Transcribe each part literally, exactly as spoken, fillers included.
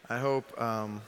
I hope um,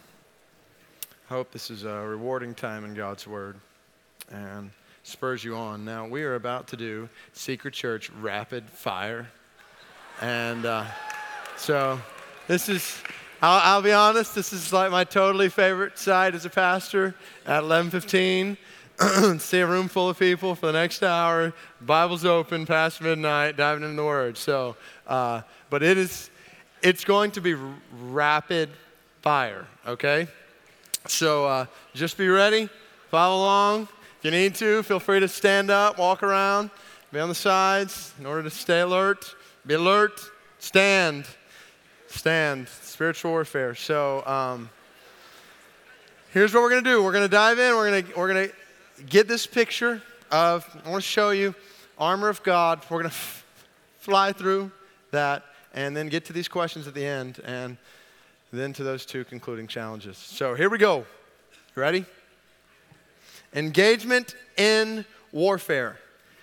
I hope this is a rewarding time in God's Word and spurs you on. Now, we are about to do Secret Church Rapid Fire. And uh, so this is, I'll, I'll be honest, this is like my totally favorite side as a pastor at eleven fifteen. See a room full of people for the next hour, Bible's open past midnight, diving into the Word. So, uh, but it is, it's going to be r- rapid fire, okay? So uh, just be ready, follow along. If you need to, feel free to stand up, walk around, be on the sides in order to stay alert. Be alert, stand, stand, spiritual warfare. So um, here's what we're going to do. We're going to dive in. We're going to we're going to get this picture of, I want to show you, armor of God. We're going to f- fly through that and then get to these questions at the end and then to those two concluding challenges. So here we go. Ready? Engagement in warfare.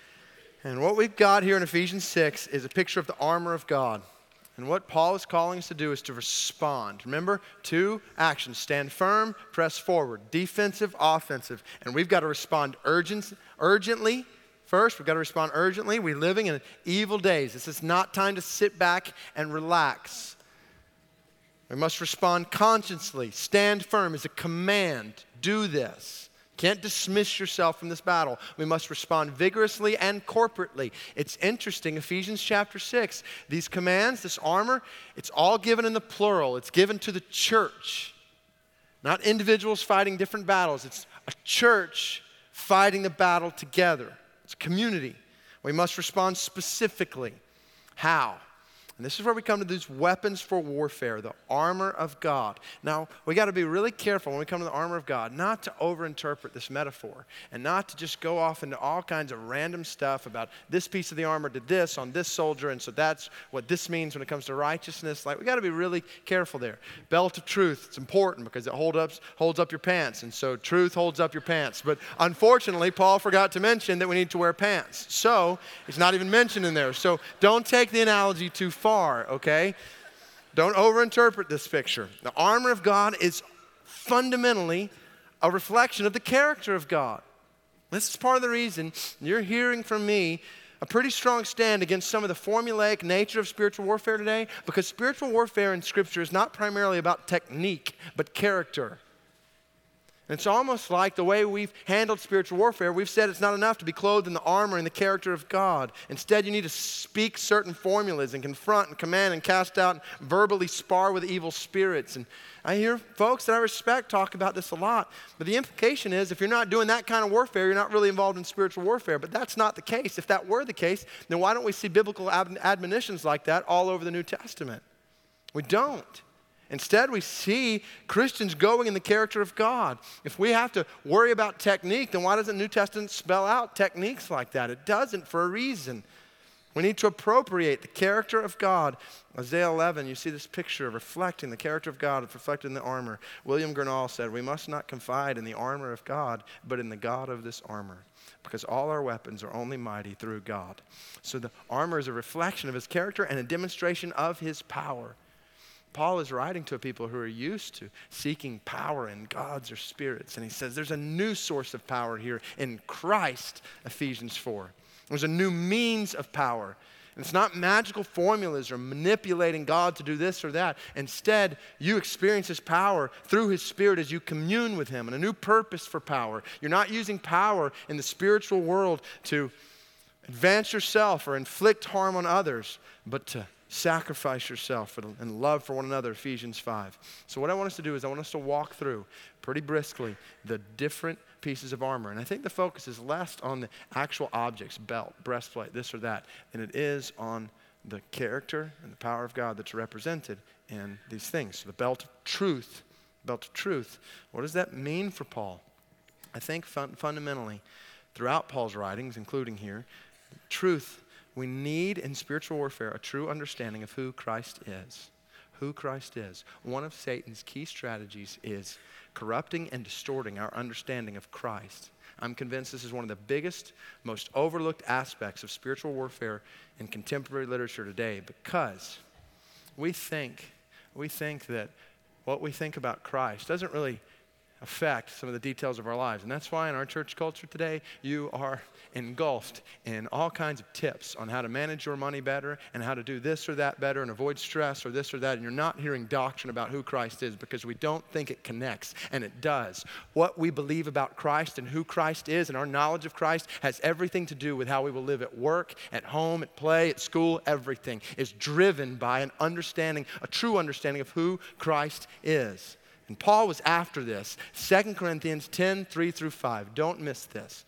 And what we've got here in Ephesians six is a picture of the armor of God. And what Paul is calling us to do is to respond. Remember, two actions: stand firm, press forward, defensive, offensive. And we've got to respond urgent, urgently. First, we've got to respond urgently. We're living in evil days. This is not time to sit back and relax. We must respond consciously. Stand firm is a command. Do this. Can't dismiss yourself from this battle. We must respond vigorously and corporately. It's interesting, Ephesians chapter six, these commands, this armor, it's all given in the plural. It's given to the church, not individuals fighting different battles. It's a church fighting the battle together. It's a community. We must respond specifically. How? And this is where we come to these weapons for warfare, the armor of God. Now, we got to be really careful when we come to the armor of God, not to overinterpret this metaphor and not to just go off into all kinds of random stuff about this piece of the armor did this on this soldier, and so that's what this means when it comes to righteousness. Like, we got to be really careful there. Belt of truth, it's important because it hold up, holds up your pants, and so truth holds up your pants. But unfortunately, Paul forgot to mention that we need to wear pants. So, it's not even mentioned in there. So, don't take the analogy too far. Okay? Don't overinterpret this picture. The armor of God is fundamentally a reflection of the character of God. This is part of the reason you're hearing from me a pretty strong stand against some of the formulaic nature of spiritual warfare today, because spiritual warfare in Scripture is not primarily about technique, but character. It's almost like the way we've handled spiritual warfare, we've said it's not enough to be clothed in the armor and the character of God. Instead, you need to speak certain formulas and confront and command and cast out and verbally spar with evil spirits. And I hear folks that I respect talk about this a lot. But the implication is if you're not doing that kind of warfare, you're not really involved in spiritual warfare. But that's not the case. If that were the case, then why don't we see biblical ad- admonitions like that all over the New Testament? We don't. Instead, we see Christians going in the character of God. If we have to worry about technique, then why doesn't the New Testament spell out techniques like that? It doesn't for a reason. We need to appropriate the character of God. Isaiah eleven, you see this picture of reflecting the character of God, reflected in the armor. William Gurnall said, we must not confide in the armor of God, but in the God of this armor, because all our weapons are only mighty through God. So the armor is a reflection of his character and a demonstration of his power. Paul is writing to a people who are used to seeking power in gods or spirits. And he says there's a new source of power here in Christ, Ephesians four. There's a new means of power. And it's not magical formulas or manipulating God to do this or that. Instead, you experience his power through his Spirit as you commune with him, and a new purpose for power. You're not using power in the spiritual world to advance yourself or inflict harm on others, but to sacrifice yourself for the, and love for one another, Ephesians five. So what I want us to do is I want us to walk through pretty briskly the different pieces of armor. And I think the focus is less on the actual objects, belt, breastplate, this or that, than it is on the character and the power of God that's represented in these things. So the belt of truth, belt of truth. What does that mean for Paul? I think fun, fundamentally, throughout Paul's writings, including here, truth. We need in spiritual warfare a true understanding of who Christ is. Who Christ is. One of Satan's key strategies is corrupting and distorting our understanding of Christ. I'm convinced this is one of the biggest, most overlooked aspects of spiritual warfare in contemporary literature today, because we think, we think that what we think about Christ doesn't really affect some of the details of our lives. And that's why in our church culture today, you are engulfed in all kinds of tips on how to manage your money better and how to do this or that better and avoid stress or this or that. And you're not hearing doctrine about who Christ is because we don't think it connects, and it does. What we believe about Christ and who Christ is and our knowledge of Christ has everything to do with how we will live at work, at home, at play, at school. Everything is driven by an understanding, a true understanding of who Christ is. And Paul was after this. Second Corinthians ten, three through five. Don't miss this.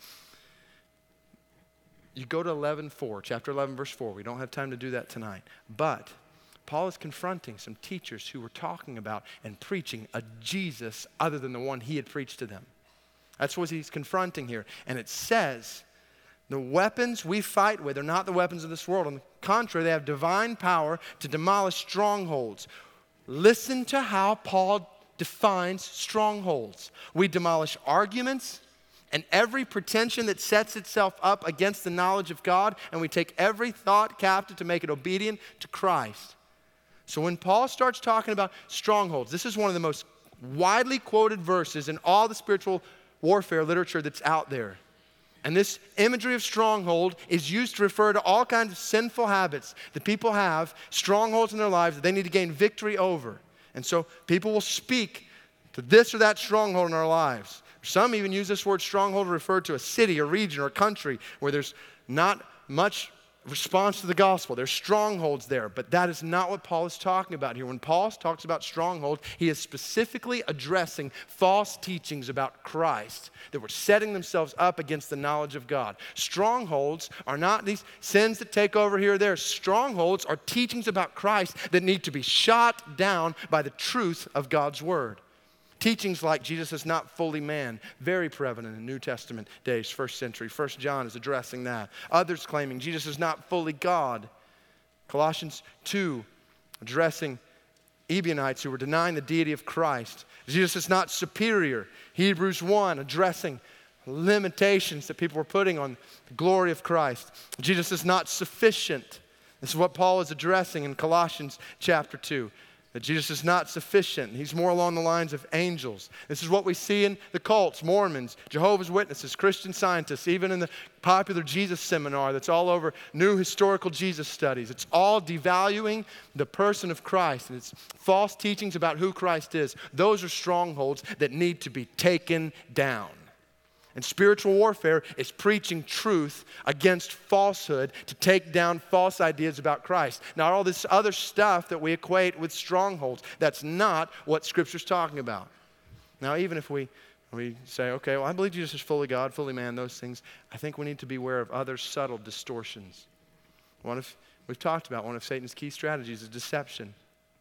You go to eleven four, chapter eleven, verse four. We don't have time to do that tonight. But Paul is confronting some teachers who were talking about and preaching a Jesus other than the one he had preached to them. That's what he's confronting here. And it says, the weapons we fight with are not the weapons of this world. On the contrary, they have divine power to demolish strongholds. Listen to how Paul defines strongholds. We demolish arguments and every pretension that sets itself up against the knowledge of God, and we take every thought captive to make it obedient to Christ. So when Paul starts talking about strongholds, this is one of the most widely quoted verses in all the spiritual warfare literature that's out there. And this imagery of stronghold is used to refer to all kinds of sinful habits that people have, strongholds in their lives that they need to gain victory over. And so people will speak to this or that stronghold in our lives. Some even use this word stronghold to refer to a city, a region, or a country where there's not much response to the gospel. There's strongholds there, but that is not what Paul is talking about here. When Paul talks about stronghold, he is specifically addressing false teachings about Christ that were setting themselves up against the knowledge of God. Strongholds are not these sins that take over here or there. Strongholds are teachings about Christ that need to be shot down by the truth of God's word. Teachings like Jesus is not fully man, very prevalent in New Testament days, first century. First John is addressing that. Others claiming Jesus is not fully God. Colossians two, addressing Ebionites who were denying the deity of Christ. Jesus is not superior. Hebrews one, addressing limitations that people were putting on the glory of Christ. Jesus is not sufficient. This is what Paul is addressing in Colossians chapter two. That Jesus is not sufficient. He's more along the lines of angels. This is what we see in the cults, Mormons, Jehovah's Witnesses, Christian Scientists, even in the popular Jesus seminar that's all over new historical Jesus studies. It's all devaluing the person of Christ, and it's false teachings about who Christ is. Those are strongholds that need to be taken down. And spiritual warfare is preaching truth against falsehood to take down false ideas about Christ. Now, all this other stuff that we equate with strongholds, that's not what Scripture's talking about. Now, even if we, we say, okay, well, I believe Jesus is fully God, fully man, those things, I think we need to be aware of other subtle distortions. One of, we've talked about one of Satan's key strategies is deception.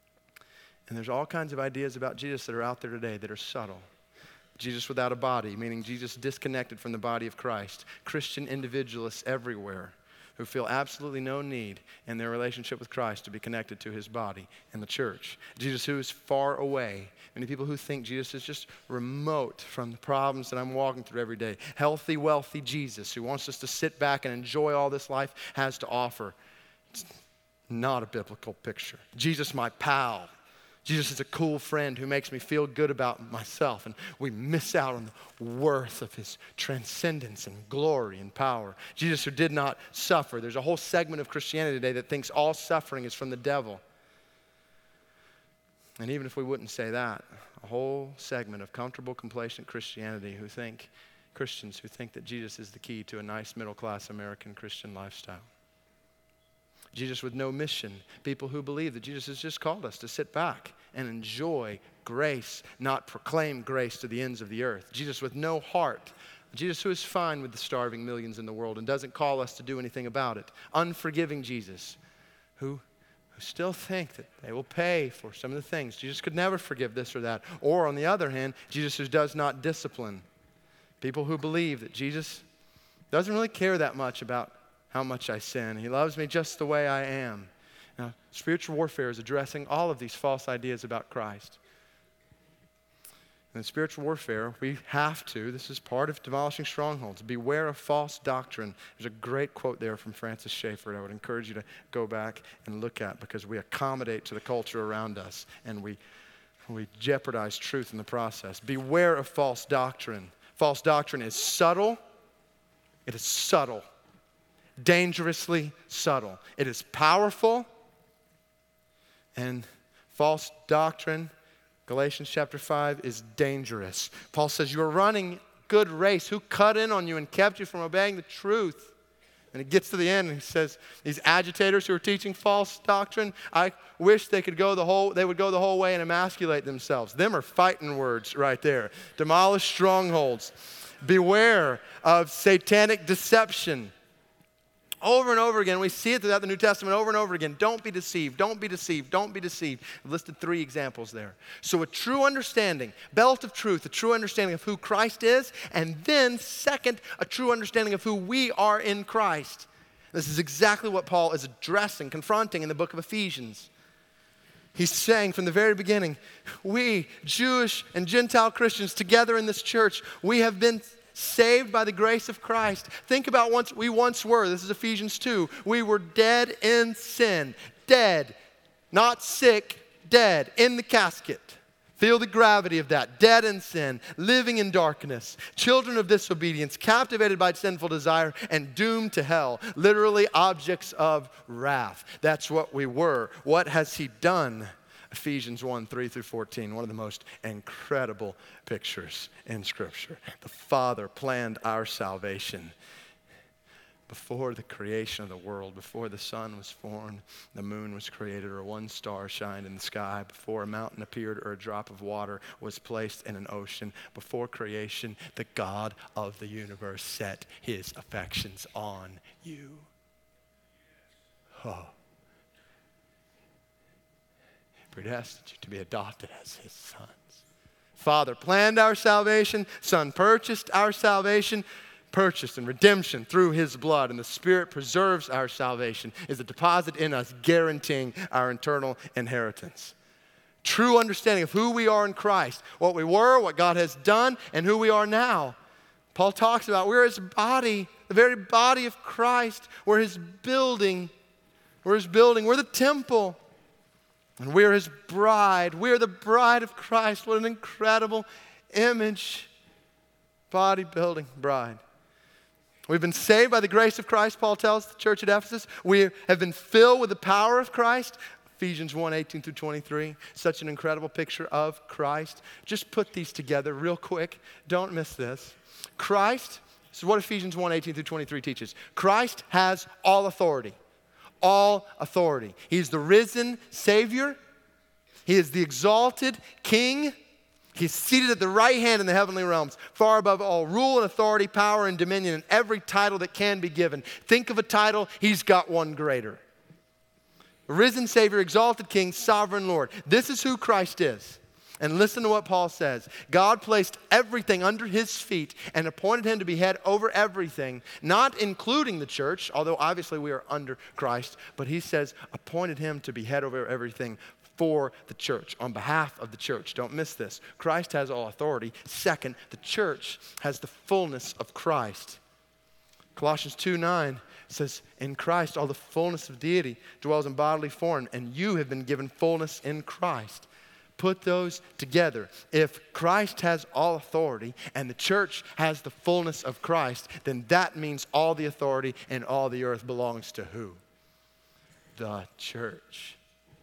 And there's all kinds of ideas about Jesus that are out there today that are subtle. Jesus without a body, meaning Jesus disconnected from the body of Christ. Christian individualists everywhere who feel absolutely no need in their relationship with Christ to be connected to his body and the church. Jesus who is far away. Many people who think Jesus is just remote from the problems that I'm walking through every day. Healthy, wealthy Jesus who wants us to sit back and enjoy all this life has to offer. It's not a biblical picture. Jesus, my pal. Jesus is a cool friend who makes me feel good about myself, and we miss out on the worth of his transcendence and glory and power. Jesus who did not suffer. There's a whole segment of Christianity today that thinks all suffering is from the devil. And even if we wouldn't say that, a whole segment of comfortable, complacent Christianity who think, Christians who think that Jesus is the key to a nice middle-class American Christian lifestyle. Jesus with no mission. People who believe that Jesus has just called us to sit back and enjoy grace, not proclaim grace to the ends of the earth. Jesus with no heart. Jesus who is fine with the starving millions in the world and doesn't call us to do anything about it. Unforgiving Jesus who, who still think that they will pay for some of the things. Jesus could never forgive this or that. Or on the other hand, Jesus who does not discipline. People who believe that Jesus doesn't really care that much about how much I sin. He loves me just the way I am. Now, spiritual warfare is addressing all of these false ideas about Christ. In spiritual warfare, we have to, this is part of demolishing strongholds, beware of false doctrine. There's a great quote there from Francis Schaeffer that I would encourage you to go back and look at because we accommodate to the culture around us and we we jeopardize truth in the process. Beware of false doctrine. False doctrine is subtle. It is subtle. Dangerously subtle. It is powerful. And false doctrine, Galatians chapter five, is dangerous. Paul says, you are running good race. Who cut in on you and kept you from obeying the truth? And he gets to the end and he says, these agitators who are teaching false doctrine, I wish they could go the whole, they would go the whole way and emasculate themselves. Them are fighting words right there. Demolish strongholds. Beware of satanic deception. Over and over again, we see it throughout the New Testament over and over again. Don't be deceived, don't be deceived, don't be deceived. I've listed three examples there. So a true understanding, belt of truth, a true understanding of who Christ is, and then second, a true understanding of who we are in Christ. This is exactly what Paul is addressing, confronting in the book of Ephesians. He's saying from the very beginning, we, Jewish and Gentile Christians together in this church, we have been saved by the grace of Christ. Think about once we once were. This is Ephesians two. We were dead in sin. Dead. Not sick. Dead. In the casket. Feel the gravity of that. Dead in sin. Living in darkness. Children of disobedience. Captivated by sinful desire. And doomed to hell. Literally objects of wrath. That's what we were. What has he done? Ephesians one, three through fourteen, one of the most incredible pictures in Scripture. The Father planned our salvation before the creation of the world, before the sun was formed, the moon was created, or one star shined in the sky, before a mountain appeared or a drop of water was placed in an ocean, before creation, the God of the universe set his affections on you. Oh. Predestined you to be adopted as his sons. Father planned our salvation. Son purchased our salvation. Purchased and redemption through his blood. And the Spirit preserves our salvation. Is a deposit in us guaranteeing our eternal inheritance. True understanding of who we are in Christ. What we were, what God has done, and who we are now. Paul talks about we're his body. The very body of Christ. We're his building. We're his building. We're the temple. And we're his bride. We're the bride of Christ. What an incredible image. Bodybuilding bride. We've been saved by the grace of Christ, Paul tells the church at Ephesus. We have been filled with the power of Christ. Ephesians one, eighteen through twenty-three. Such an incredible picture of Christ. Just put these together real quick. Don't miss this. Christ, this is what Ephesians one, eighteen through twenty-three teaches. Christ has all authority. All authority. He's the risen Savior. He is the exalted King. He's seated at the right hand in the heavenly realms, far above all rule and authority, power and dominion, and every title that can be given. Think of a title, he's got one greater. Risen Savior, exalted King, sovereign Lord. This is who Christ is. And listen to what Paul says. God placed everything under his feet and appointed him to be head over everything, not including the church, although obviously we are under Christ, but he says appointed him to be head over everything for the church, on behalf of the church. Don't miss this. Christ has all authority. Second, the church has the fullness of Christ. Colossians two nine says, in Christ all the fullness of deity dwells in bodily form, and you have been given fullness in Christ. Put those together. If Christ has all authority and the church has the fullness of Christ, then that means all the authority and all the earth belongs to who? The church.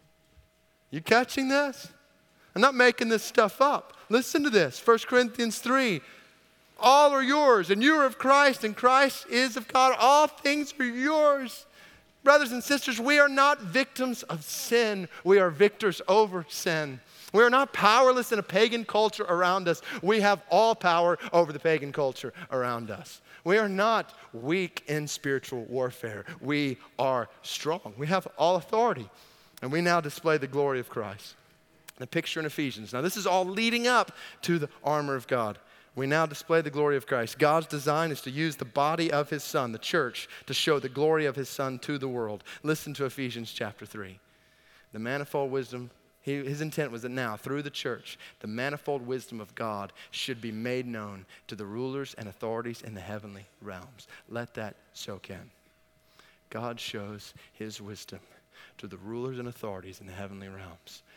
You catching this? I'm not making this stuff up. Listen to this. First Corinthians three. All are yours, and you are of Christ, and Christ is of God. All things are yours. Brothers and sisters, we are not victims of sin. We are victors over sin. We are not powerless in a pagan culture around us. We have all power over the pagan culture around us. We are not weak in spiritual warfare. We are strong. We have all authority. And we now display the glory of Christ. The picture in Ephesians. Now this is all leading up to the armor of God. We now display the glory of Christ. God's design is to use the body of his Son, the church, to show the glory of his Son to the world. Listen to Ephesians chapter three. The manifold wisdom, he, his intent was that now, through the church, the manifold wisdom of God should be made known to the rulers and authorities in the heavenly realms. Let that soak in. God shows his wisdom to the rulers and authorities in the heavenly realms.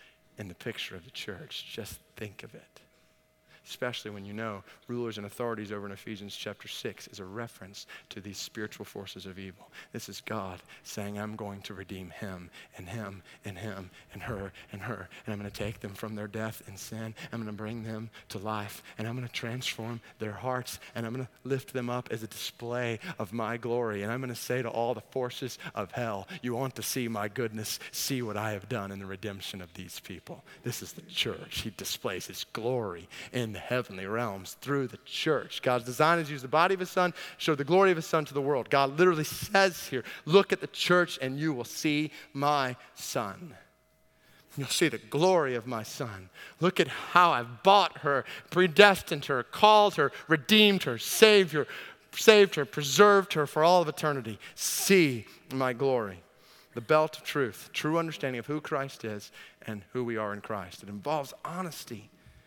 in the picture of the church. Just think of it. Especially when you know rulers and authorities over in Ephesians chapter six is a reference to these spiritual forces of evil. This is God saying, I'm going to redeem him and him and him and her and her. And I'm going to take them from their death and sin. I'm going to bring them to life. And I'm going to transform their hearts. And I'm going to lift them up as a display of my glory. And I'm going to say to all the forces of hell, you want to see my goodness, see what I have done in the redemption of these people. This is the church. He displays his glory in the heavenly realms through the church. God's design is to use the body of his son, show the glory of his son to the world. God literally says here, look at the church and you will see my son. You'll see the glory of my son. Look at how I've bought her, predestined her, called her, redeemed her, saved her, saved her, preserved her for all of eternity. See my glory. The belt of truth, true understanding of who Christ is and who we are in Christ. It involves honesty.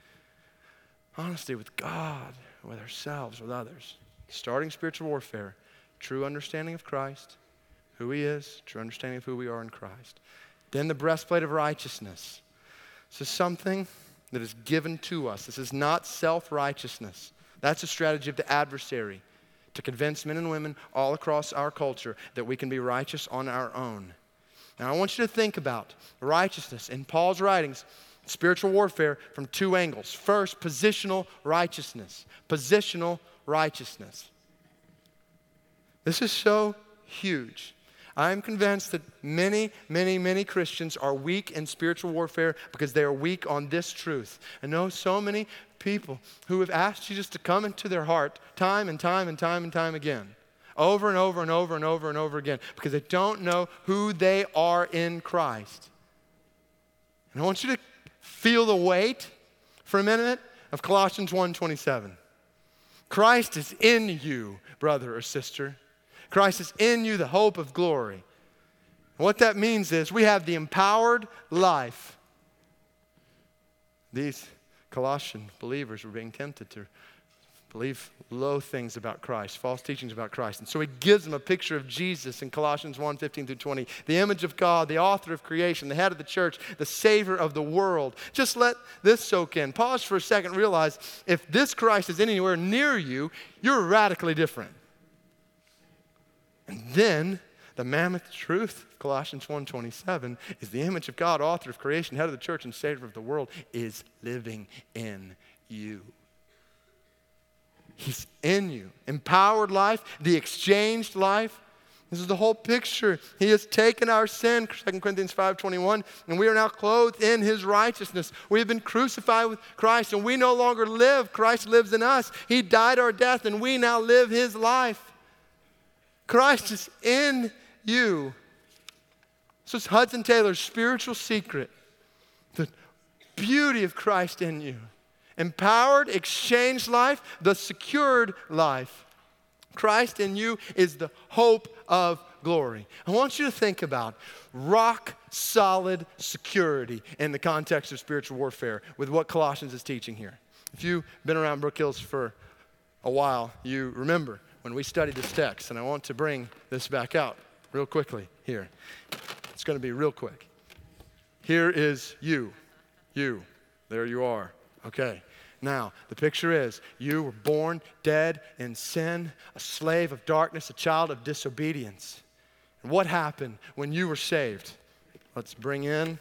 Honesty with God, with ourselves, with others. Starting spiritual warfare, true understanding of Christ, who he is, true understanding of who we are in Christ. Then the breastplate of righteousness. This is something that is given to us. This is not self-righteousness. That's a strategy of the adversary to convince men and women all across our culture that we can be righteous on our own. Now I want you to think about righteousness in Paul's writings. Spiritual warfare from two angles. First, positional righteousness. Positional righteousness. This is so huge. I'm convinced that many, many, many Christians are weak in spiritual warfare because they are weak on this truth. I know so many people who have asked Jesus to come into their heart time and time and time and time again. Over and over and over and over and over again because they don't know who they are in Christ. And I want you to feel the weight for a minute of Colossians one twenty-seven. Christ is in you, brother or sister. Christ is in you, the hope of glory. And what that means is we have the empowered life. These Colossian believers were being tempted to believe low things about Christ, false teachings about Christ. And so he gives them a picture of Jesus in Colossians one fifteen through twenty. The image of God, the author of creation, the head of the church, the savior of the world. Just let this soak in. Pause for a second. Realize if this Christ is anywhere near you, you're radically different. And then the mammoth truth of Colossians one twenty-seven is the image of God, author of creation, head of the church, and savior of the world is living in you. He's in you. Empowered life, the exchanged life. This is the whole picture. He has taken our sin, Second Corinthians five twenty-one, and we are now clothed in his righteousness. We have been crucified with Christ, and we no longer live. Christ lives in us. He died our death, and we now live his life. Christ is in you. This is Hudson Taylor's spiritual secret. The beauty of Christ in you. Empowered, exchanged life, the secured life. Christ in you is the hope of glory. I want you to think about rock solid security in the context of spiritual warfare with what Colossians is teaching here. If you've been around Brook Hills for a while, you remember when we studied this text, and I want to bring this back out real quickly here. It's going to be real quick. Here is you. You. There you are. Okay. Now, the picture is you were born dead in sin, a slave of darkness, a child of disobedience. And what happened when you were saved? Let's bring in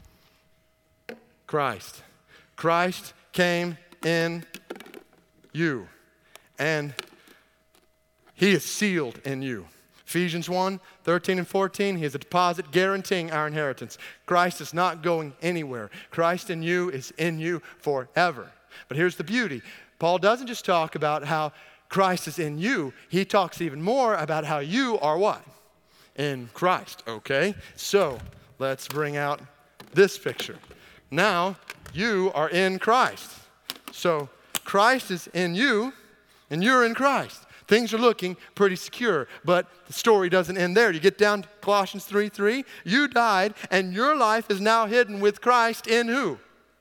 Christ. Christ came in you, and he is sealed in you. Ephesians one, thirteen and fourteen, he is a deposit guaranteeing our inheritance. Christ is not going anywhere. Christ in you is in you forever. But here's the beauty. Paul doesn't just talk about how Christ is in you. He talks even more about how you are what? In Christ, okay? So let's bring out this picture. Now you are in Christ. So Christ is in you and you're in Christ. Things are looking pretty secure, but the story doesn't end there. You get down to Colossians three three. You died, and your life is now hidden with Christ in who?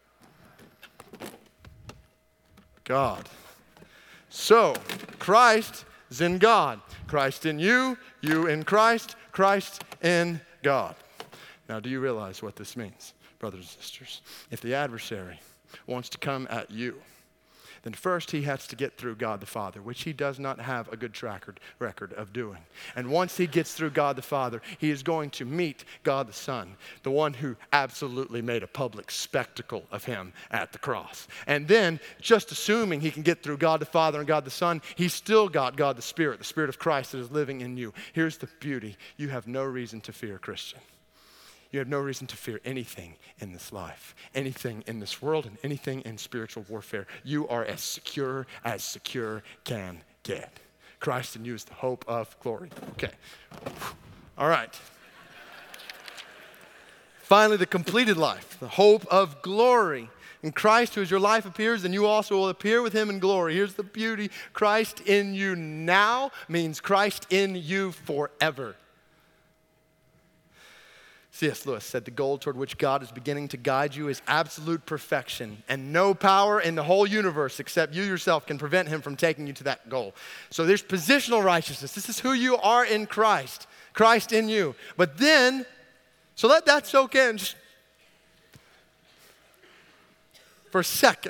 God. So, Christ is in God. Christ in you, you in Christ, Christ in God. Now, do you realize what this means? brothers and sisters, if the adversary wants to come at you, then first he has to get through God the Father, which he does not have a good track record of doing. And once he gets through God the Father, he is going to meet God the Son, the one who absolutely made a public spectacle of him at the cross. And then, just assuming he can get through God the Father and God the Son, he's still got God the Spirit, the Spirit of Christ that is living in you. Here's the beauty. You have no reason to fear, Christian. You have no reason to fear anything in this life, anything in this world, and anything in spiritual warfare. You are as secure as secure can get. Christ in you is the hope of glory. Okay. All right. Finally, the completed life, the hope of glory. In Christ, who is your life, appears, and you also will appear with him in glory. Here's the beauty. Christ in you now means Christ in you forever. C S Lewis said, the goal toward which God is beginning to guide you is absolute perfection, and no power in the whole universe except you yourself can prevent him from taking you to that goal. So there's positional righteousness. This is who you are in Christ, Christ in you. But then, so let that soak in just for a second.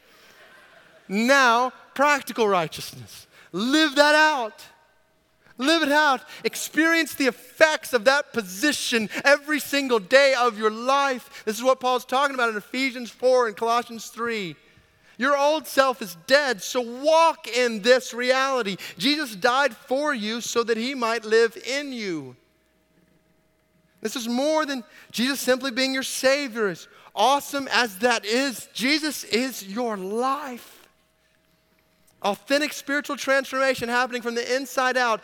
Now, practical righteousness. Live that out. Live it out. Experience the effects of that position every single day of your life. This is what Paul's talking about in Ephesians four and Colossians three. Your old self is dead, so walk in this reality. Jesus died for you so that he might live in you. This is more than Jesus simply being your Savior. As awesome as that is, Jesus is your life. Authentic spiritual transformation happening from the inside out.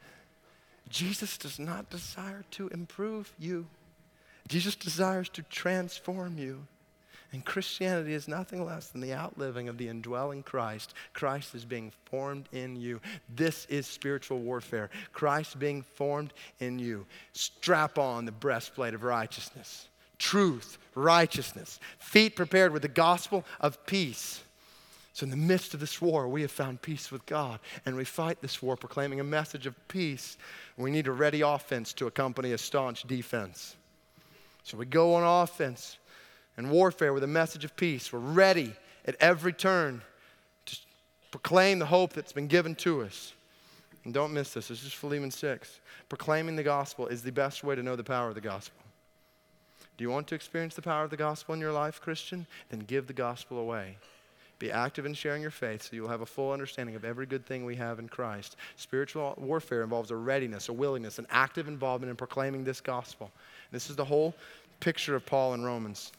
Jesus does not desire to improve you. Jesus desires to transform you. And Christianity is nothing less than the outliving of the indwelling Christ. Christ is being formed in you. This is spiritual warfare. Christ being formed in you. Strap on the breastplate of righteousness. Truth, righteousness. Feet prepared with the gospel of peace. So in the midst of this war, we have found peace with God, and we fight this war proclaiming a message of peace. We need a ready offense to accompany a staunch defense. So we go on offense and warfare with a message of peace. We're ready at every turn to proclaim the hope that's been given to us. And don't miss this. This is Philemon six. Proclaiming the gospel is the best way to know the power of the gospel. Do you want to experience the power of the gospel in your life, Christian? Then give the gospel away. Be active in sharing your faith so you'll have a full understanding of every good thing we have in Christ. Spiritual warfare involves a readiness, a willingness, an active involvement in proclaiming this gospel. This is the whole picture of Paul in Romans.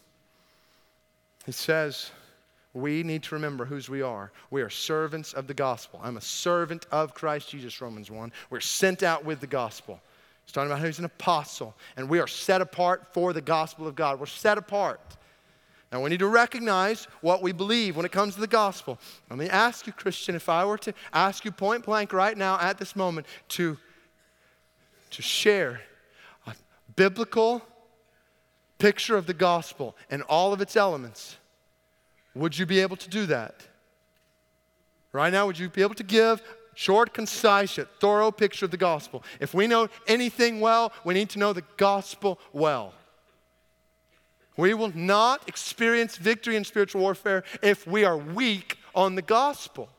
He says we need to remember whose we are. We are servants of the gospel. I'm a servant of Christ Jesus, Romans one. We're sent out with the gospel. He's talking about who's an apostle. And we are set apart for the gospel of God. We're set apart. Now, we need to recognize what we believe when it comes to the gospel. Let me ask you, Christian, if I were to ask you point blank right now at this moment to, to share a biblical picture of the gospel and all of its elements, would you be able to do that? Right now, would you be able to give short, concise, yet thorough picture of the gospel? If we know anything well, we need to know the gospel well. We will not experience victory in spiritual warfare if we are weak on the gospel.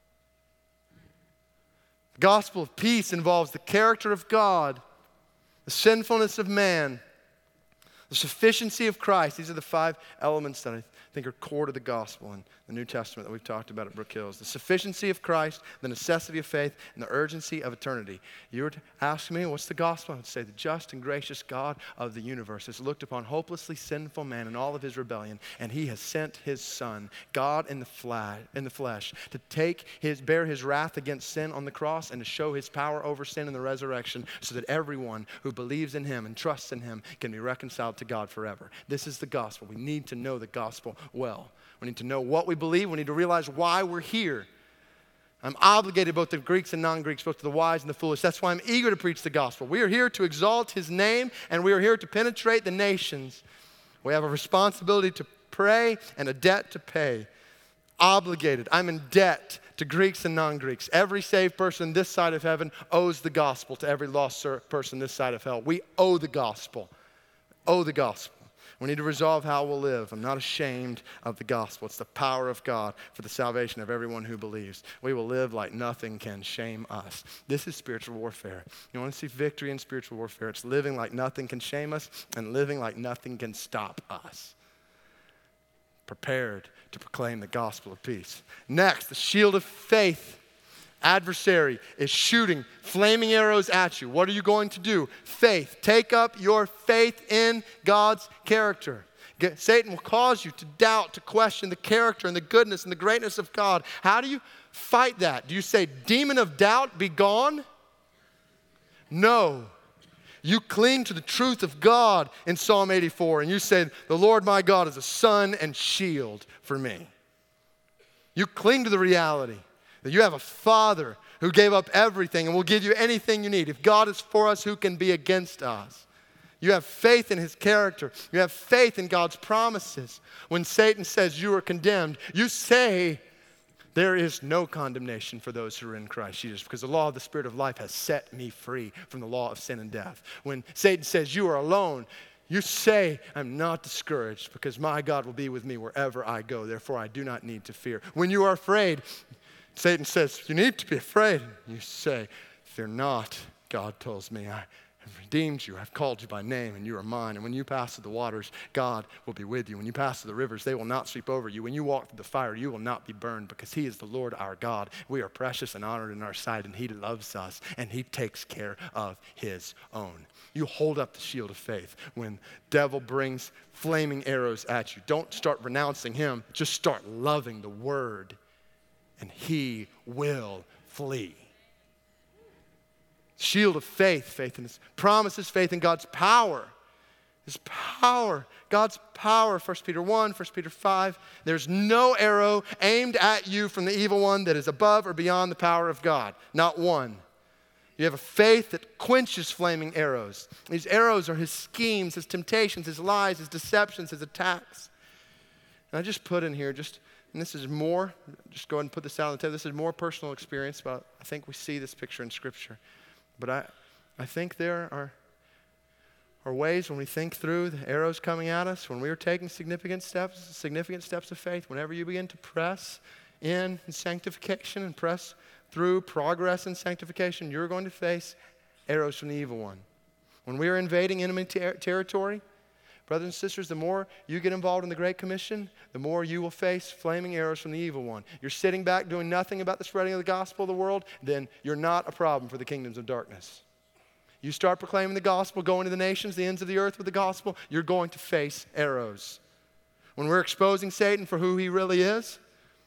The gospel of peace involves the character of God, the sinfulness of man, the sufficiency of Christ. These are the five elements that I think are core to the gospel in the New Testament that we've talked about at Brook Hills. The sufficiency of Christ, the necessity of faith, and the urgency of eternity. You were to ask me, what's the gospel? I would say the just and gracious God of the universe has looked upon hopelessly sinful man in all of his rebellion, and he has sent his son, God in the, flesh, in the flesh, to take his, bear his wrath against sin on the cross and to show his power over sin in the resurrection so that everyone who believes in him and trusts in him can be reconciled to God forever. This is the gospel. We need to know the gospel well. We need to know what we believe. We need to realize why we're here. I'm obligated both to Greeks and non-Greeks, both to the wise and the foolish. That's why I'm eager to preach the gospel. We are here to exalt his name, and we are here to penetrate the nations. We have a responsibility to pray and a debt to pay. Obligated. I'm in debt to Greeks and non-Greeks. Every saved person this side of heaven owes the gospel to every lost person this side of hell. We owe the gospel. Owe the gospel. We need to resolve how we'll live. I'm not ashamed of the gospel. It's the power of God for the salvation of everyone who believes. We will live like nothing can shame us. This is spiritual warfare. You want to see victory in spiritual warfare? It's living like nothing can shame us and living like nothing can stop us. Prepared to proclaim the gospel of peace. Next, the shield of faith. Adversary is shooting flaming arrows at you. What are you going to do? Faith. Take up your faith in God's character. Get, Satan will cause you to doubt, to question the character and the goodness and the greatness of God. How do you fight that? Do you say, demon of doubt, be gone? No. You cling to the truth of God in Psalm eighty-four, and you say, the Lord my God is a sun and shield for me. You cling to the reality that you have a Father who gave up everything and will give you anything you need. If God is for us, who can be against us? You have faith in his character. You have faith in God's promises. When Satan says you are condemned, you say, there is no condemnation for those who are in Christ Jesus, because the law of the Spirit of life has set me free from the law of sin and death. When Satan says you are alone, you say, I'm not discouraged, because my God will be with me wherever I go. Therefore, I do not need to fear. When you are afraid, Satan says, you need to be afraid. You say, fear not. God tells me, I have redeemed you. I've called you by name, and you are mine. And when you pass through the waters, God will be with you. When you pass through the rivers, they will not sweep over you. When you walk through the fire, you will not be burned, because he is the Lord our God. We are precious and honored in our sight, and he loves us, and he takes care of his own. You hold up the shield of faith when devil brings flaming arrows at you. Don't start renouncing him. Just start loving the word, and he will flee. Shield of faith, faith in his promises, faith in God's power. His power, God's power, First Peter one, First Peter five. There's no arrow aimed at you from the evil one that is above or beyond the power of God. Not one. You have a faith that quenches flaming arrows. These arrows are his schemes, his temptations, his lies, his deceptions, his attacks. And I just put in here, just, and this is more, just go ahead and put this out on the table. This is more personal experience, but I think we see this picture in Scripture. But I, I think there are, are ways when we think through the arrows coming at us, when we are taking significant steps, significant steps of faith, whenever you begin to press in sanctification and press through progress in sanctification, you're going to face arrows from the evil one. When we are invading enemy ter- territory, brothers and sisters, the more you get involved in the Great Commission, the more you will face flaming arrows from the evil one. You're sitting back doing nothing about the spreading of the gospel of the world, then you're not a problem for the kingdoms of darkness. You start proclaiming the gospel, going to the nations, the ends of the earth with the gospel, you're going to face arrows. When we're exposing Satan for who he really is,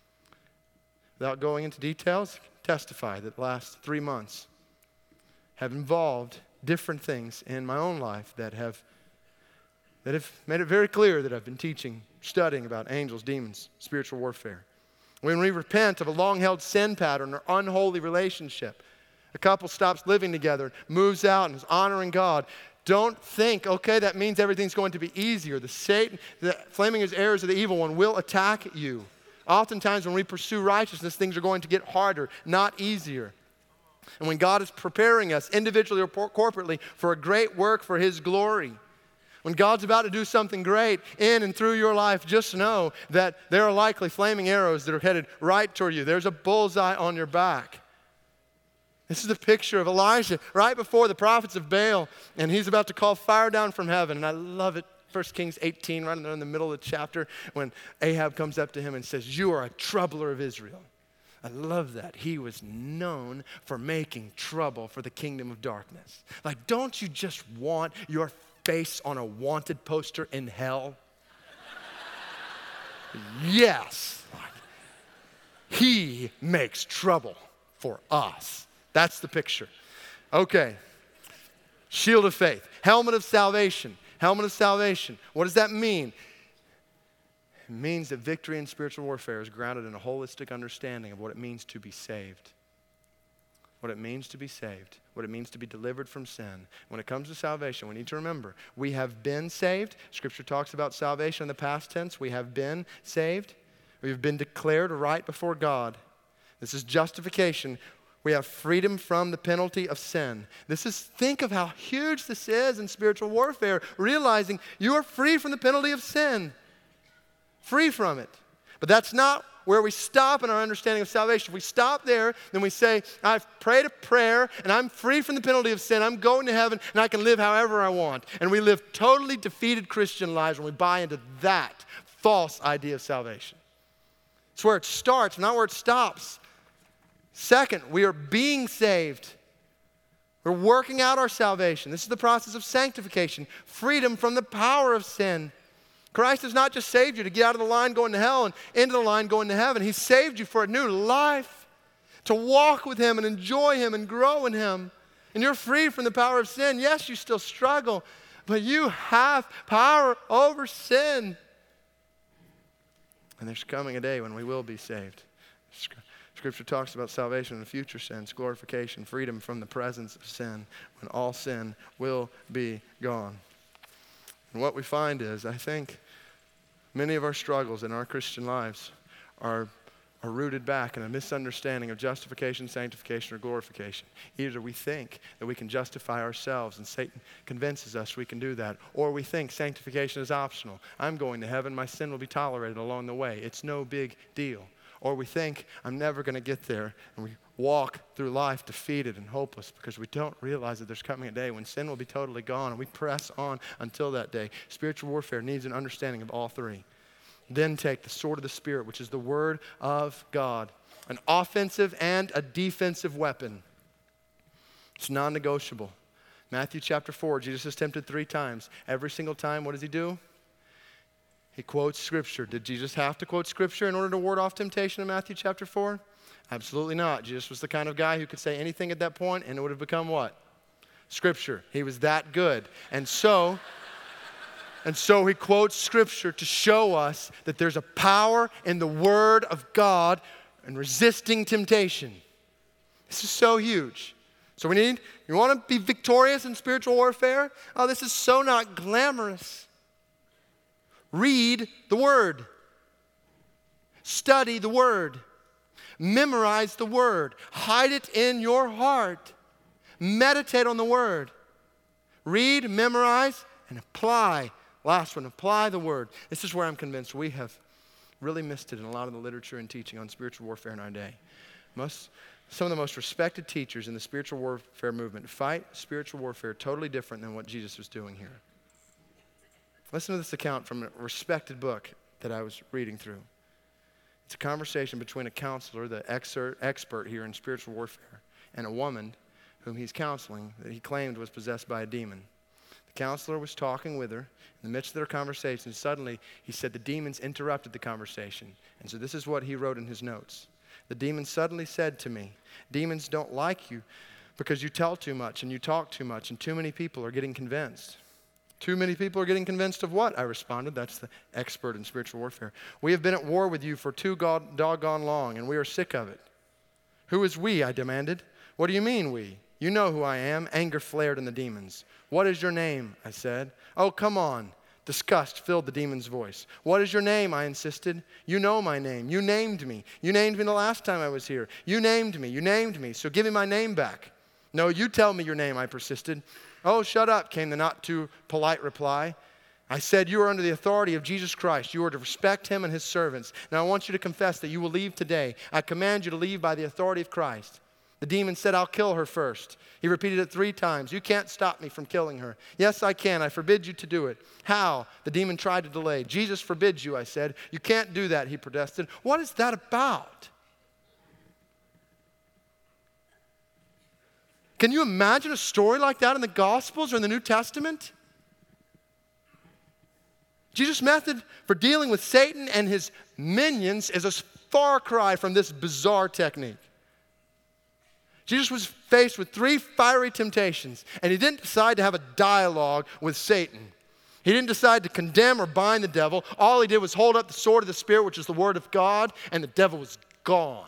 without going into details, testify that the last three months have involved different things in my own life that have that have made it very clear that I've been teaching, studying about angels, demons, spiritual warfare. When we repent of a long-held sin pattern or unholy relationship, a couple stops living together, moves out and is honoring God, don't think, okay, that means everything's going to be easier. The Satan, the flaming arrows of the evil one will attack you. Oftentimes when we pursue righteousness, things are going to get harder, not easier. And when God is preparing us individually or corporately for a great work for his glory, when God's about to do something great in and through your life, just know that there are likely flaming arrows that are headed right toward you. There's a bullseye on your back. This is the picture of Elijah right before the prophets of Baal, and he's about to call fire down from heaven. And I love it. First Kings eighteen, right in there in the middle of the chapter, when Ahab comes up to him and says, you are a troubler of Israel. I love that. He was known for making trouble for the kingdom of darkness. Like, don't you just want your face on a wanted poster in hell? Yes. He makes trouble for us. That's the picture. Okay. Shield of faith. Helmet of salvation. Helmet of salvation. What does that mean? It means that victory in spiritual warfare is grounded in a holistic understanding of what it means to be saved. What it means to be saved. What it means to be delivered from sin. When it comes to salvation, we need to remember, we have been saved. Scripture talks about salvation in the past tense. We have been saved. We have been declared right before God. This is justification. We have freedom from the penalty of sin. This is, think of how huge this is in spiritual warfare, realizing you are free from the penalty of sin. Free from it. But that's not where we stop in our understanding of salvation. If we stop there, then we say, I've prayed a prayer and I'm free from the penalty of sin. I'm going to heaven and I can live however I want. And we live totally defeated Christian lives when we buy into that false idea of salvation. It's where it starts, not where it stops. Second, we are being saved. We're working out our salvation. This is the process of sanctification, freedom from the power of sin. Christ has not just saved you to get out of the line going to hell and into the line going to heaven. He saved you for a new life, to walk with Him and enjoy Him and grow in Him. And you're free from the power of sin. Yes, you still struggle, but you have power over sin. And there's coming a day when we will be saved. Scripture talks about salvation in a future sense, glorification, freedom from the presence of sin, when all sin will be gone. And what we find is, I think, many of our struggles in our Christian lives are, are rooted back in a misunderstanding of justification, sanctification, or glorification. Either we think that we can justify ourselves and Satan convinces us we can do that, or we think sanctification is optional. I'm going to heaven, my sin will be tolerated along the way. It's no big deal. Or we think, I'm never going to get there, and we walk through life defeated and hopeless because we don't realize that there's coming a day when sin will be totally gone, and we press on until that day. Spiritual warfare needs an understanding of all three. Then take the sword of the Spirit, which is the Word of God, an offensive and a defensive weapon. It's non-negotiable. Matthew chapter four, Jesus is tempted three times. Every single time, what does He do? He quotes Scripture. Did Jesus have to quote Scripture in order to ward off temptation in Matthew chapter four? Absolutely not. Jesus was the kind of guy who could say anything at that point and it would have become what? Scripture. He was that good. And so, and so he quotes Scripture to show us that there's a power in the Word of God in resisting temptation. This is so huge. So we need, you want to be victorious in spiritual warfare? Oh, this is so not glamorous. Read the Word. Study the Word. Memorize the Word. Hide it in your heart. Meditate on the Word. Read, memorize, and apply. Last one, apply the Word. This is where I'm convinced we have really missed it in a lot of the literature and teaching on spiritual warfare in our day. Most, some of the most respected teachers in the spiritual warfare movement fight spiritual warfare totally different than what Jesus was doing here. Listen to this account from a respected book that I was reading through. It's a conversation between a counselor, the expert here in spiritual warfare, and a woman whom he's counseling that he claimed was possessed by a demon. The counselor was talking with her. In the midst of their conversation, suddenly he said the demons interrupted the conversation. And so this is what he wrote in his notes. The demon suddenly said to me, demons don't like you because you tell too much and you talk too much and too many people are getting convinced. Too many people are getting convinced of what? I responded. That's the expert in spiritual warfare. We have been at war with you for too god- doggone long, and we are sick of it. Who is we? I demanded. What do you mean we? You know who I am. Anger flared in the demons. What is your name? I said. Oh, come on. Disgust filled the demon's voice. What is your name? I insisted. You know my name. You named me. You named me the last time I was here. You named me. You named me. So give me my name back. No, you tell me your name, I persisted. Oh, shut up, came the not too polite reply. I said, you are under the authority of Jesus Christ. You are to respect Him and His servants. Now I want you to confess that you will leave today. I command you to leave by the authority of Christ. The demon said, I'll kill her first. He repeated it three times. You can't stop me from killing her. Yes, I can. I forbid you to do it. How? The demon tried to delay. Jesus forbids you, I said. You can't do that, he protested. What is that about? Can you imagine a story like that in the Gospels or in the New Testament? Jesus' method for dealing with Satan and his minions is a far cry from this bizarre technique. Jesus was faced with three fiery temptations, and he didn't decide to have a dialogue with Satan. He didn't decide to condemn or bind the devil. All he did was hold up the sword of the Spirit, which is the Word of God, and the devil was gone.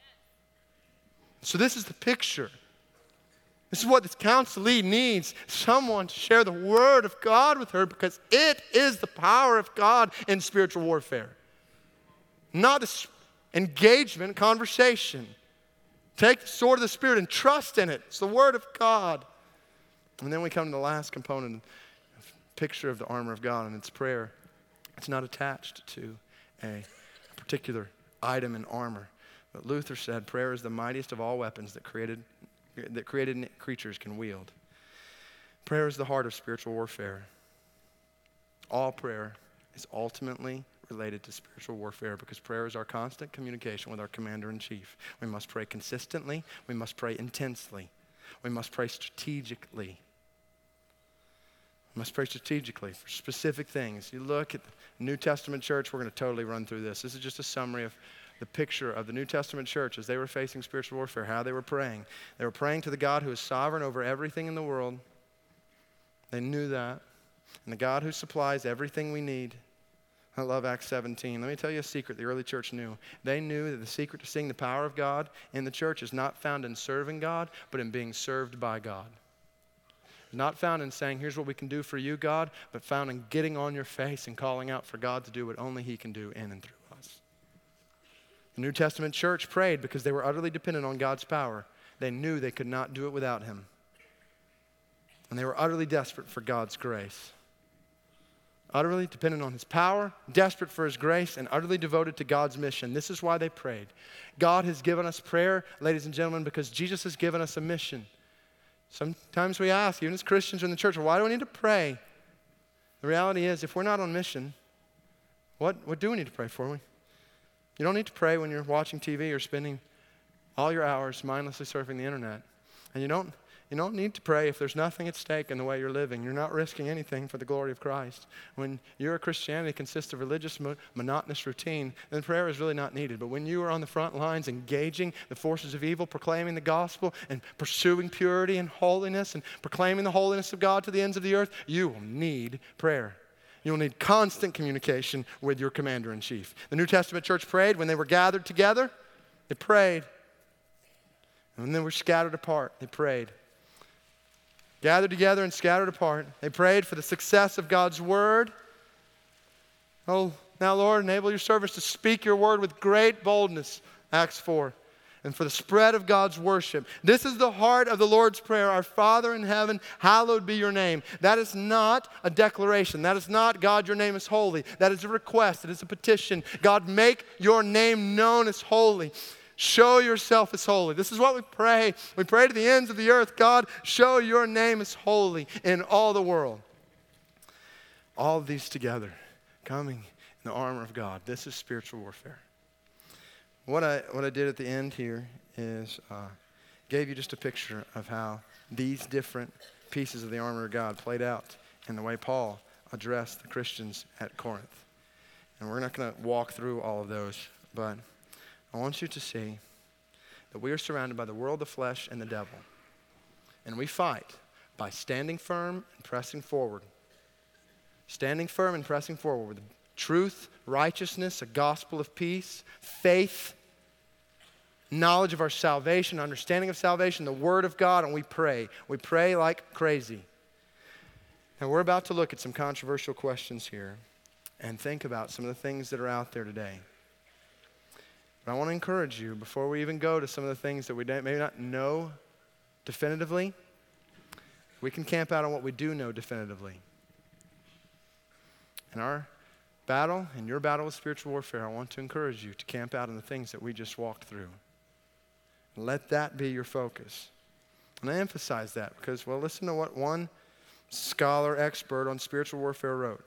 So this is the picture. This is what this counselee needs, someone to share the Word of God with her because it is the power of God in spiritual warfare. Not this engagement, conversation. Take the sword of the Spirit and trust in it. It's the Word of God. And then we come to the last component, a picture of the armor of God, and it's prayer. It's not attached to a particular item in armor. But Luther said prayer is the mightiest of all weapons that created, that created creatures can wield. Prayer is the heart of spiritual warfare. All prayer is ultimately related to spiritual warfare because prayer is our constant communication with our commander-in-chief. We must pray consistently. We must pray intensely. We must pray strategically. We must pray strategically for specific things. You look at the New Testament church, we're going to totally run through this. This is just a summary of the picture of the New Testament church as they were facing spiritual warfare, how they were praying. They were praying to the God who is sovereign over everything in the world. They knew that. And the God who supplies everything we need. I love Acts seventeen. Let me tell you a secret the early church knew. They knew that the secret to seeing the power of God in the church is not found in serving God, but in being served by God. Not found in saying, here's what we can do for you, God, but found in getting on your face and calling out for God to do what only He can do in and through us. The New Testament church prayed because they were utterly dependent on God's power. They knew they could not do it without Him. And they were utterly desperate for God's grace. Utterly dependent on His power, desperate for His grace, and utterly devoted to God's mission. This is why they prayed. God has given us prayer, ladies and gentlemen, because Jesus has given us a mission. Sometimes we ask, even as Christians in the church, well, why do we need to pray? The reality is, if we're not on mission, what, what do we need to pray for? You don't need to pray when you're watching T V or spending all your hours mindlessly surfing the internet. And you don't, you don't need to pray if there's nothing at stake in the way you're living. You're not risking anything for the glory of Christ. When your Christianity consists of religious, mo- monotonous routine, then prayer is really not needed. But when you are on the front lines engaging the forces of evil, proclaiming the gospel and pursuing purity and holiness and proclaiming the holiness of God to the ends of the earth, you will need prayer. You'll need constant communication with your commander-in-chief. The New Testament church prayed when they were gathered together. They prayed. And when they were scattered apart, they prayed. Gathered together and scattered apart. They prayed for the success of God's word. Oh, now, Lord, enable your servants to speak your word with great boldness, Acts four. And for the spread of God's worship. This is the heart of the Lord's Prayer. Our Father in heaven, hallowed be your name. That is not a declaration. That is not, God, your name is holy. That is a request. It is a petition. God, make your name known as holy. Show yourself as holy. This is what we pray. We pray to the ends of the earth. God, show your name as holy in all the world. All of these together, coming in the armor of God. This is spiritual warfare. What I, what I did at the end here is uh, gave you just a picture of how these different pieces of the armor of God played out in the way Paul addressed the Christians at Corinth. And we're not going to walk through all of those, but I want you to see that we are surrounded by the world, the flesh, and the devil. And we fight by standing firm and pressing forward. Standing firm and pressing forward with truth, righteousness, a gospel of peace, faith, knowledge of our salvation, understanding of salvation, the Word of God, and we pray. We pray like crazy. And we're about to look at some controversial questions here and think about some of the things that are out there today. But I want to encourage you, before we even go to some of the things that we may not know definitively, we can camp out on what we do know definitively. In our battle, in your battle with spiritual warfare, I want to encourage you to camp out on the things that we just walked through. Let that be your focus. And I emphasize that because, well, listen to what one scholar expert on spiritual warfare wrote.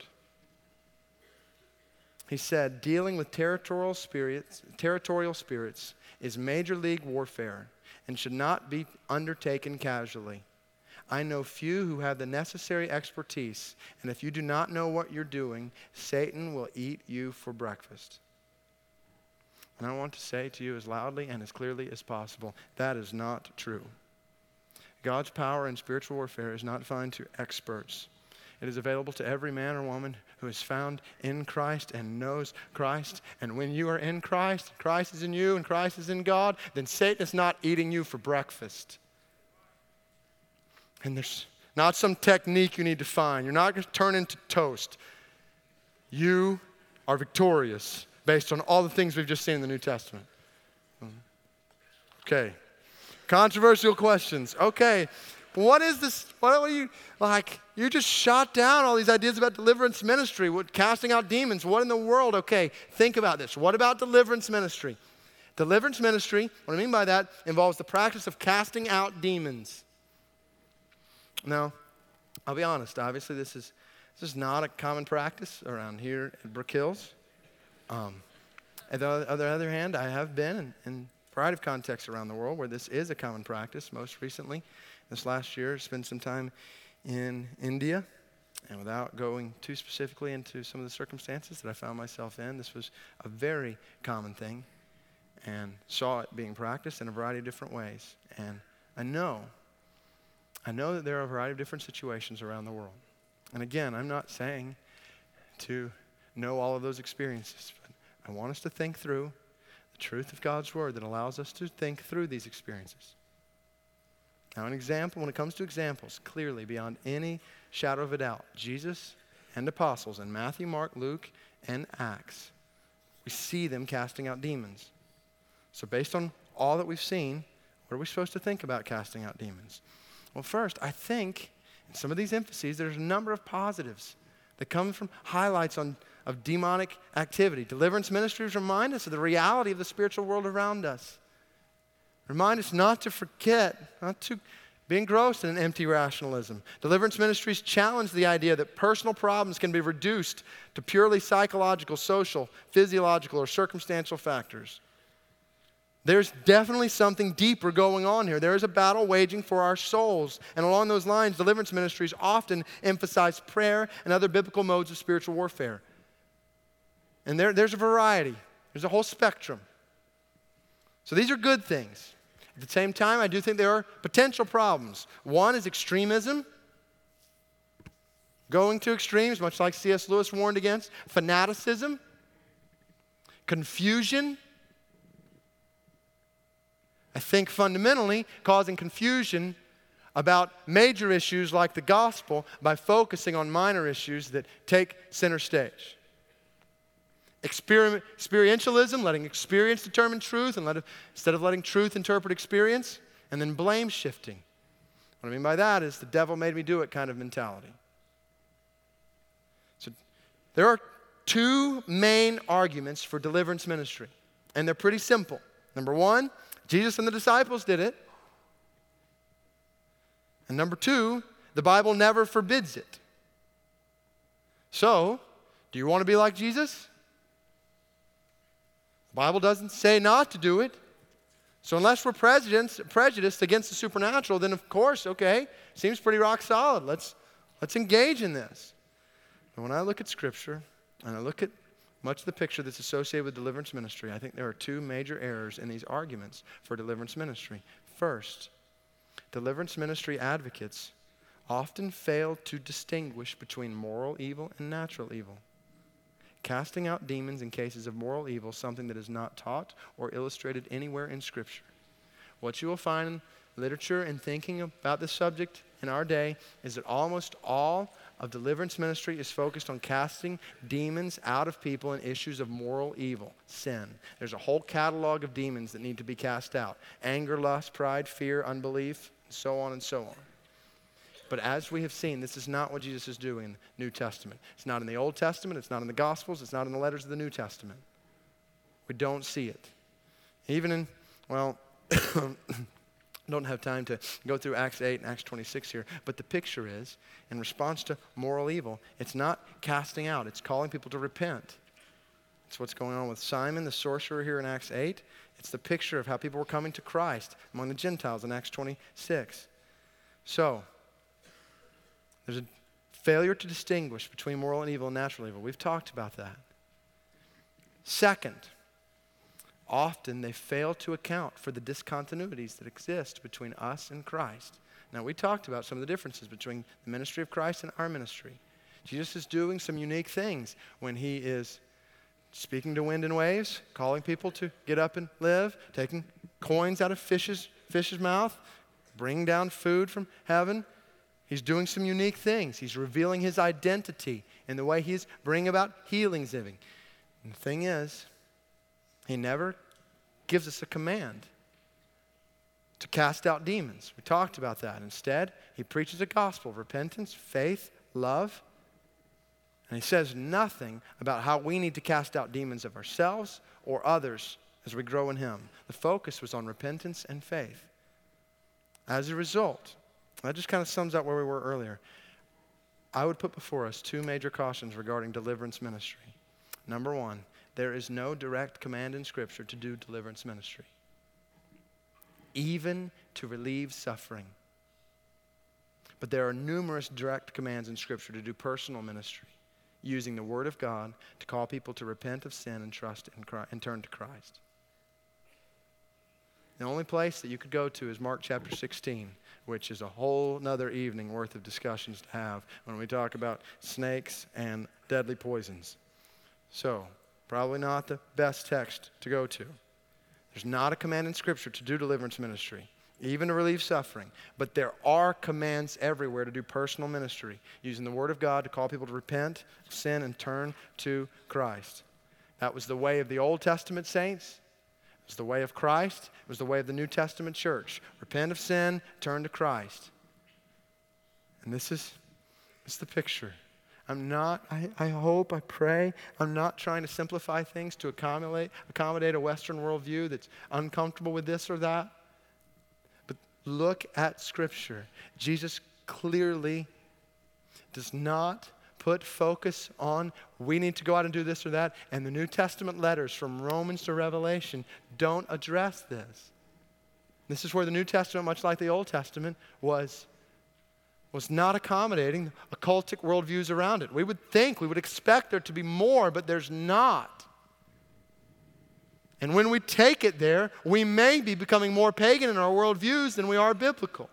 He said, dealing with territorial spirits, territorial spirits is major league warfare and should not be undertaken casually. I know few who have the necessary expertise, and if you do not know what you're doing, Satan will eat you for breakfast. And I want to say to you as loudly and as clearly as possible, that is not true. God's power in spiritual warfare is not found to experts. It is available to every man or woman who is found in Christ and knows Christ. And when you are in Christ, Christ is in you and Christ is in God, then Satan is not eating you for breakfast. And there's not some technique you need to find. You're not going to turn into toast. You are victorious based on all the things we've just seen in the New Testament. Okay. Controversial questions. Okay. What is this? What are you, like, you just shot down all these ideas about deliverance ministry, what, casting out demons. What in the world? Okay, think about this. What about deliverance ministry? Deliverance ministry, what I mean by that, involves the practice of casting out demons. Now, I'll be honest. Obviously, this is this is not a common practice around here at Brook Hills. Um, on the other hand, I have been in, in a variety of contexts around the world where this is a common practice. Most recently, this last year, spent some time in India. And without going too specifically into some of the circumstances that I found myself in, this was a very common thing, and saw it being practiced in a variety of different ways. And I know, I know that there are a variety of different situations around the world. And again, I'm not saying to know all of those experiences, but I want us to think through the truth of God's word that allows us to think through these experiences. Now, an example, when it comes to examples, clearly, beyond any shadow of a doubt, Jesus and apostles in Matthew, Mark, Luke, and Acts, we see them casting out demons. So based on all that we've seen, what are we supposed to think about casting out demons? Well, first, I think in some of these emphases, there's a number of positives that come from highlights on, of demonic activity. Deliverance ministries remind us of the reality of the spiritual world around us. Remind us not to forget, not to be engrossed in an empty rationalism. Deliverance ministries challenge the idea that personal problems can be reduced to purely psychological, social, physiological, or circumstantial factors. There's definitely something deeper going on here. There is a battle waging for our souls. And along those lines, deliverance ministries often emphasize prayer and other biblical modes of spiritual warfare. And there, there's a variety. There's a whole spectrum. So these are good things. At the same time, I do think there are potential problems. One is extremism. Going to extremes, much like C S Lewis warned against. Fanaticism. Confusion. I think fundamentally causing confusion about major issues like the gospel by focusing on minor issues that take center stage. Exper- experientialism, letting experience determine truth and let it, instead of letting truth interpret experience. And then blame shifting. What I mean by that is the devil made me do it kind of mentality. So there are two main arguments for deliverance ministry, and they're pretty simple. Number one, Jesus and the disciples did it. And number two, the Bible never forbids it. So, do you want to be like Jesus? The Bible doesn't say not to do it. So unless we're prejudiced, prejudiced against the supernatural, then of course, okay, seems pretty rock solid. Let's, let's engage in this. But when I look at Scripture, and I look at much of the picture that's associated with deliverance ministry, I think there are two major errors in these arguments for deliverance ministry. First, deliverance ministry advocates often fail to distinguish between moral evil and natural evil. Casting out demons in cases of moral evil is something that is not taught or illustrated anywhere in Scripture. What you will find in literature and thinking about this subject in our day is that almost all of deliverance ministry is focused on casting demons out of people in issues of moral evil, sin. There's a whole catalog of demons that need to be cast out. Anger, lust, pride, fear, unbelief, and so on and so on. But as we have seen, this is not what Jesus is doing in the New Testament. It's not in the Old Testament. It's not in the Gospels. It's not in the letters of the New Testament. We don't see it. Even in, well, don't have time to go through Acts eight and Acts twenty-six here, but the picture is, in response to moral evil, it's not casting out, it's calling people to repent. It's what's going on with Simon, the sorcerer here in Acts eight. It's the picture of how people were coming to Christ among the Gentiles in Acts twenty-six. So, there's a failure to distinguish between moral and evil and natural evil. We've talked about that. Second, often they fail to account for the discontinuities that exist between us and Christ. Now, we talked about some of the differences between the ministry of Christ and our ministry. Jesus is doing some unique things when he is speaking to wind and waves, calling people to get up and live, taking coins out of fish's, fish's mouth, bringing down food from heaven. He's doing some unique things. He's revealing his identity in the way he's bringing about healings living. And the thing is, he never gives us a command. to cast out demons. We talked about that. Instead, he preaches a gospel of repentance, faith, love. And he says nothing about how we need to cast out demons of ourselves or others as we grow in him. The focus was on repentance and faith. As a result, that just kind of sums up where we were earlier. I would put before us two major cautions regarding deliverance ministry. Number one, there is no direct command in Scripture to do deliverance ministry, even to relieve suffering. But there are numerous direct commands in Scripture to do personal ministry, using the Word of God to call people to repent of sin and trust in Christ, and turn to Christ. The only place that you could go to is Mark chapter sixteen, which is a whole nother evening worth of discussions to have when we talk about snakes and deadly poisons. So, probably not the best text to go to. There's not a command in Scripture to do deliverance ministry, even to relieve suffering. But there are commands everywhere to do personal ministry, using the Word of God to call people to repent of sin and turn to Christ. That was the way of the Old Testament saints. It was the way of Christ. It was the way of the New Testament church. Repent of sin, turn to Christ. And this is, this is the picture. I'm not, I, I hope, I pray, I'm not trying to simplify things to accommodate, accommodate a Western worldview that's uncomfortable with this or that. But look at Scripture. Jesus clearly does not put focus on we need to go out and do this or that. And the New Testament letters from Romans to Revelation don't address this. This is where the New Testament, much like the Old Testament, was, was not accommodating occultic worldviews around it. We would think, we would expect there to be more, but there's not. And when we take it there, we may be becoming more pagan in our worldviews than we are biblical.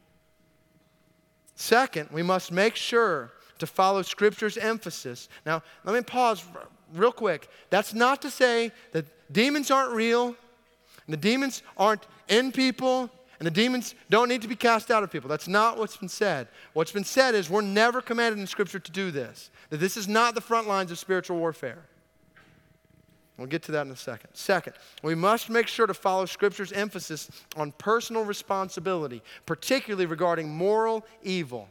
Second, we must make sure to follow Scripture's emphasis. Now, let me pause real quick. That's not to say that demons aren't real, and the demons aren't in people, and the demons don't need to be cast out of people. That's not what's been said. What's been said is we're never commanded in Scripture to do this, that this is not the front lines of spiritual warfare. We'll get to that in a second. Second, we must make sure to follow Scripture's emphasis on personal responsibility, particularly regarding moral evil.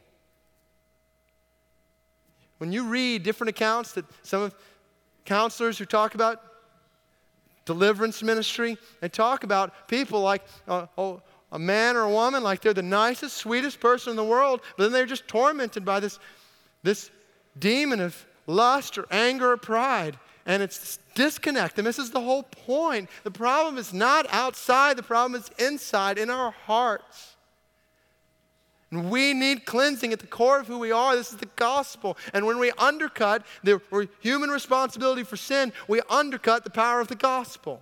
When you read different accounts that some of counselors who talk about deliverance ministry, they talk about people like uh, oh, a man or a woman like they're the nicest, sweetest person in the world, but then they're just tormented by this, this demon of lust or anger or pride. And it's this disconnect. And this is the whole point. The problem is not outside. The problem is inside, in our hearts. And we need cleansing at the core of who we are. This is the gospel. And when we undercut the human responsibility for sin, we undercut the power of the gospel.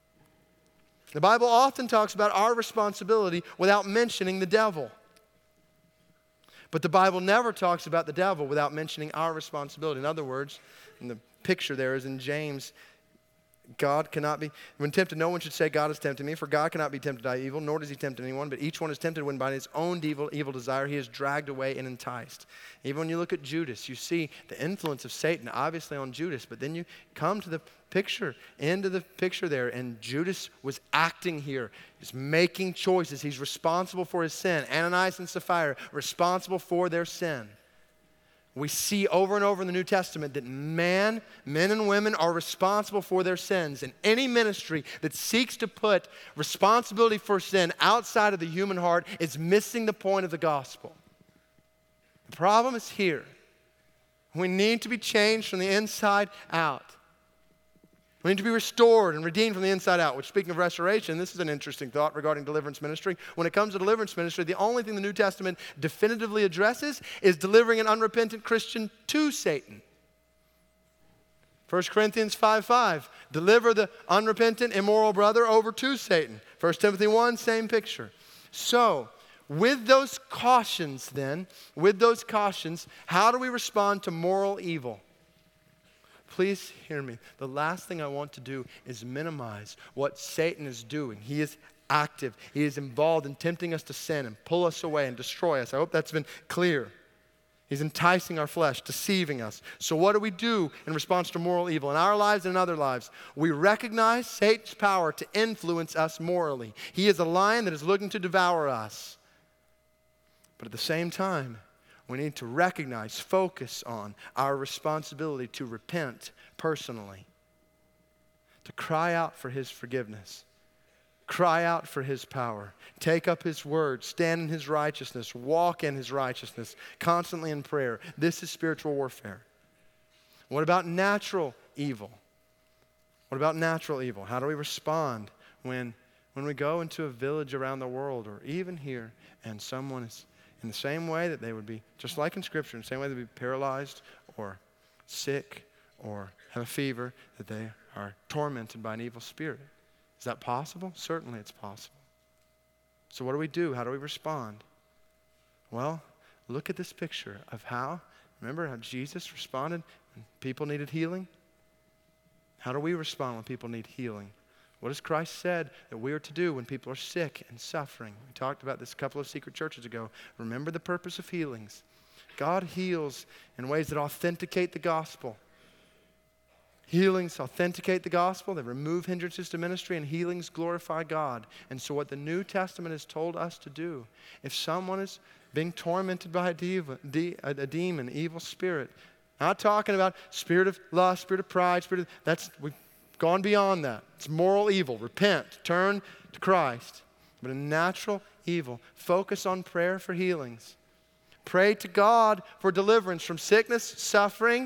The Bible often talks about our responsibility without mentioning the devil. But the Bible never talks about the devil without mentioning our responsibility. In other words, in the picture there is in James, God cannot be, when tempted, no one should say, God has tempted me, for God cannot be tempted by evil, nor does he tempt anyone, but each one is tempted when by his own evil, evil desire he is dragged away and enticed. Even when you look at Judas, you see the influence of Satan obviously on Judas, but then you come to the picture, into the picture there, and Judas was acting here. He's making choices. He's responsible for his sin. Ananias and Sapphira, responsible for their sin. We see over and over in the New Testament that man, men and women are responsible for their sins. And any ministry that seeks to put responsibility for sin outside of the human heart is missing the point of the gospel. The problem is here. We need to be changed from the inside out. We need to be restored and redeemed from the inside out. Which, speaking of restoration, this is an interesting thought regarding deliverance ministry. When it comes to deliverance ministry, the only thing the New Testament definitively addresses is delivering an unrepentant Christian to Satan. First Corinthians five five, deliver the unrepentant, immoral brother over to Satan. First Timothy one, same picture. So, with those cautions then, with those cautions, how do we respond to moral evil? Please hear me. The last thing I want to do is minimize what Satan is doing. He is active. He is involved in tempting us to sin and pull us away and destroy us. I hope that's been clear. He's enticing our flesh, deceiving us. So what do we do in response to moral evil in our lives and in other lives? We recognize Satan's power to influence us morally. He is a lion that is looking to devour us. But at the same time, we need to recognize, focus on our responsibility to repent personally, to cry out for his forgiveness, cry out for his power, take up his word, stand in his righteousness, walk in his righteousness, constantly in prayer. This is spiritual warfare. What about natural evil? What about natural evil? How do we respond when, when we go into a village around the world or even here and someone is in the same way that they would be, just like in Scripture, in the same way they'd be paralyzed or sick or have a fever, that they are tormented by an evil spirit? Is that possible? Certainly it's possible. So what do we do? How do we respond? Well, look at this picture of how, remember how Jesus responded when people needed healing? How do we respond when people need healing? What has Christ said that we are to do when people are sick and suffering? We talked about this a couple of secret churches ago. Remember the purpose of healings. God heals in ways that authenticate the gospel. Healings authenticate the gospel. They remove hindrances to ministry, and healings glorify God. And so what the New Testament has told us to do, if someone is being tormented by a, diva, de, a, a demon, evil spirit, not talking about spirit of lust, spirit of pride, spirit of, that's, we've gone beyond that. It's moral evil. Repent. Turn to Christ. But in natural evil, focus on prayer for healings. Pray to God for deliverance from sickness, suffering.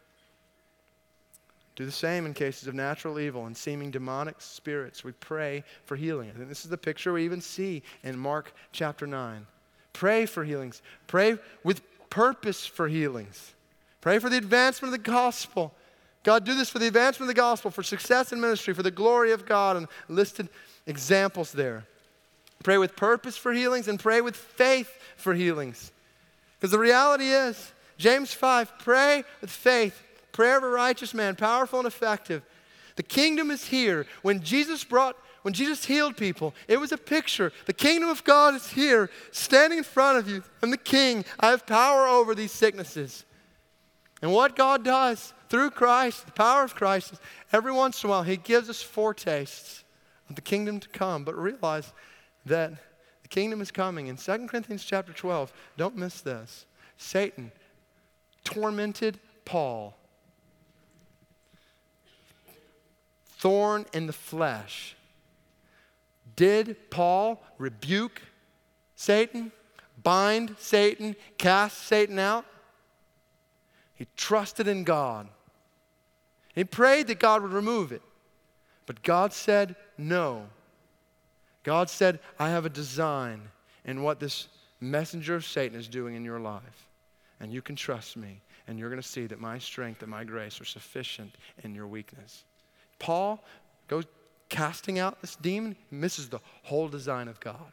Do the same in cases of natural evil and seeming demonic spirits. We pray for healing. I think this is the picture we even see in Mark chapter nine. Pray for healings. Pray with purpose for healings. Pray for the advancement of the gospel. God, do this for the advancement of the gospel, for success in ministry, for the glory of God, and listed examples there. Pray with purpose for healings and pray with faith for healings. Because the reality is, James five, pray with faith. Prayer of a righteous man, powerful and effective. The kingdom is here. When Jesus brought, when Jesus healed people, it was a picture. The kingdom of God is here, standing in front of you. I'm the king. I have power over these sicknesses. And what God does through Christ, the power of Christ, is every once in a while he gives us foretastes of the kingdom to come. But realize that the kingdom is coming. In Second Corinthians chapter twelve, don't miss this. Satan tormented Paul. Thorn in the flesh. Did Paul rebuke Satan, bind Satan, cast Satan out? He trusted in God. He prayed that God would remove it. But God said no. God said, I have a design in what this messenger of Satan is doing in your life. And you can trust me. And you're going to see that my strength and my grace are sufficient in your weakness. Paul goes casting out this demon, misses the whole design of God.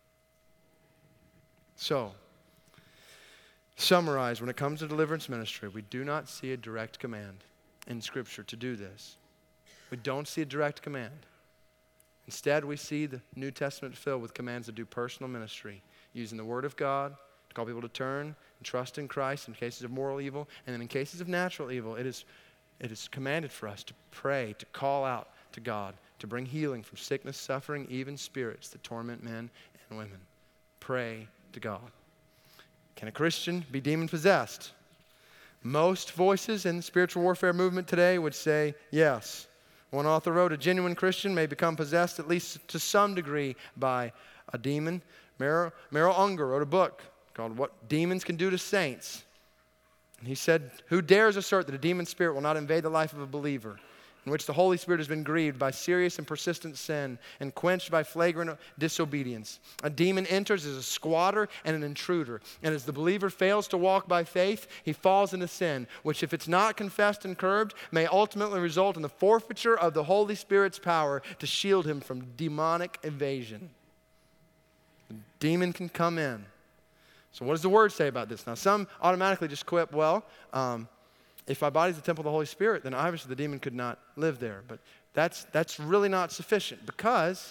So, summarize, when it comes to deliverance ministry, we do not see a direct command in Scripture to do this. We don't see a direct command. Instead, we see the New Testament filled with commands to do personal ministry, using the Word of God to call people to turn and trust in Christ in cases of moral evil. And then in cases of natural evil, it is, it is commanded for us to pray, to call out to God, to bring healing from sickness, suffering, even spirits that torment men and women. Pray to God. Can a Christian be demon-possessed? Most voices in the spiritual warfare movement today would say yes. One author wrote, a genuine Christian may become possessed at least to some degree by a demon. Merrill, Merrill Unger wrote a book called What Demons Can Do to Saints. And he said, who dares assert that a demon spirit will not invade the life of a believer, in which the Holy Spirit has been grieved by serious and persistent sin and quenched by flagrant disobedience. A demon enters as a squatter and an intruder, and as the believer fails to walk by faith, he falls into sin, which if it's not confessed and curbed, may ultimately result in the forfeiture of the Holy Spirit's power to shield him from demonic invasion. The demon can come in. So what does the Word say about this? Now, some automatically just quip, well, um, if my body's the temple of the Holy Spirit, then obviously the demon could not live there. But that's, that's really not sufficient because,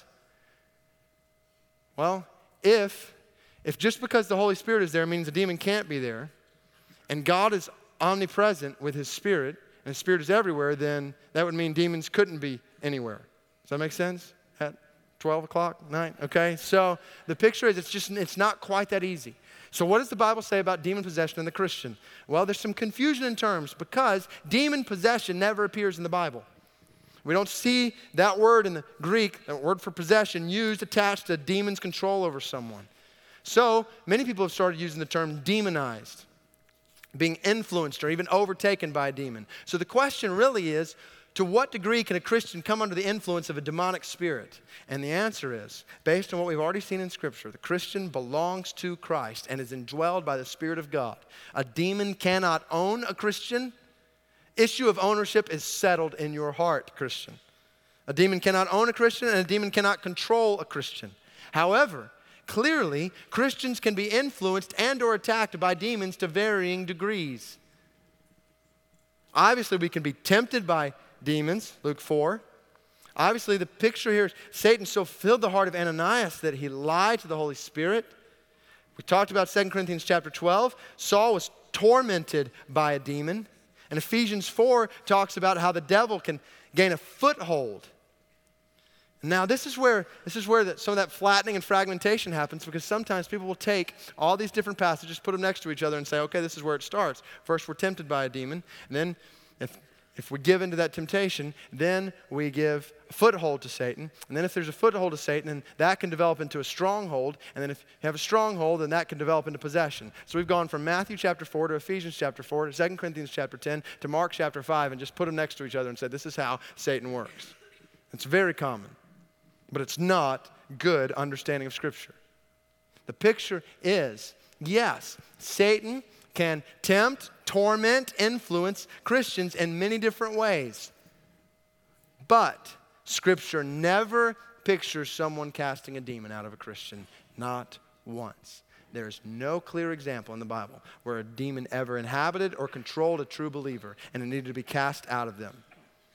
well, if, if just because the Holy Spirit is there means the demon can't be there, and God is omnipresent with his Spirit, and his Spirit is everywhere, then that would mean demons couldn't be anywhere. Does that make sense? At twelve o'clock night? Okay, so the picture is it's just, it's not quite that easy. So what does the Bible say about demon possession in the Christian? Well, there's some confusion in terms because demon possession never appears in the Bible. We don't see that word in the Greek, that word for possession, used attached to demon's control over someone. So many people have started using the term demonized, being influenced or even overtaken by a demon. So the question really is, to what degree can a Christian come under the influence of a demonic spirit? And the answer is, based on what we've already seen in Scripture, the Christian belongs to Christ and is indwelled by the Spirit of God. A demon cannot own a Christian. Issue of ownership is settled in your heart, Christian. A demon cannot own a Christian, and a demon cannot control a Christian. However, clearly, Christians can be influenced and or attacked by demons to varying degrees. Obviously, we can be tempted by demons, Luke four. Obviously, the picture here is Satan so filled the heart of Ananias that he lied to the Holy Spirit. We talked about Second Corinthians chapter twelve. Saul was tormented by a demon. And Ephesians four talks about how the devil can gain a foothold. Now, this is where, this is where the, some of that flattening and fragmentation happens, because sometimes people will take all these different passages, put them next to each other, and say, okay, this is where it starts. First, we're tempted by a demon. And then, if, if we give into that temptation, then we give a foothold to Satan. And then if there's a foothold to Satan, then that can develop into a stronghold. And then if you have a stronghold, then that can develop into possession. So we've gone from Matthew chapter four to Ephesians chapter four to Second Corinthians chapter ten to Mark chapter five and just put them next to each other and said, this is how Satan works. It's very common. But it's not good understanding of Scripture. The picture is, yes, Satan can tempt, torment, influence Christians in many different ways. But Scripture never pictures someone casting a demon out of a Christian, not once. There's no clear example in the Bible where a demon ever inhabited or controlled a true believer and it needed to be cast out of them.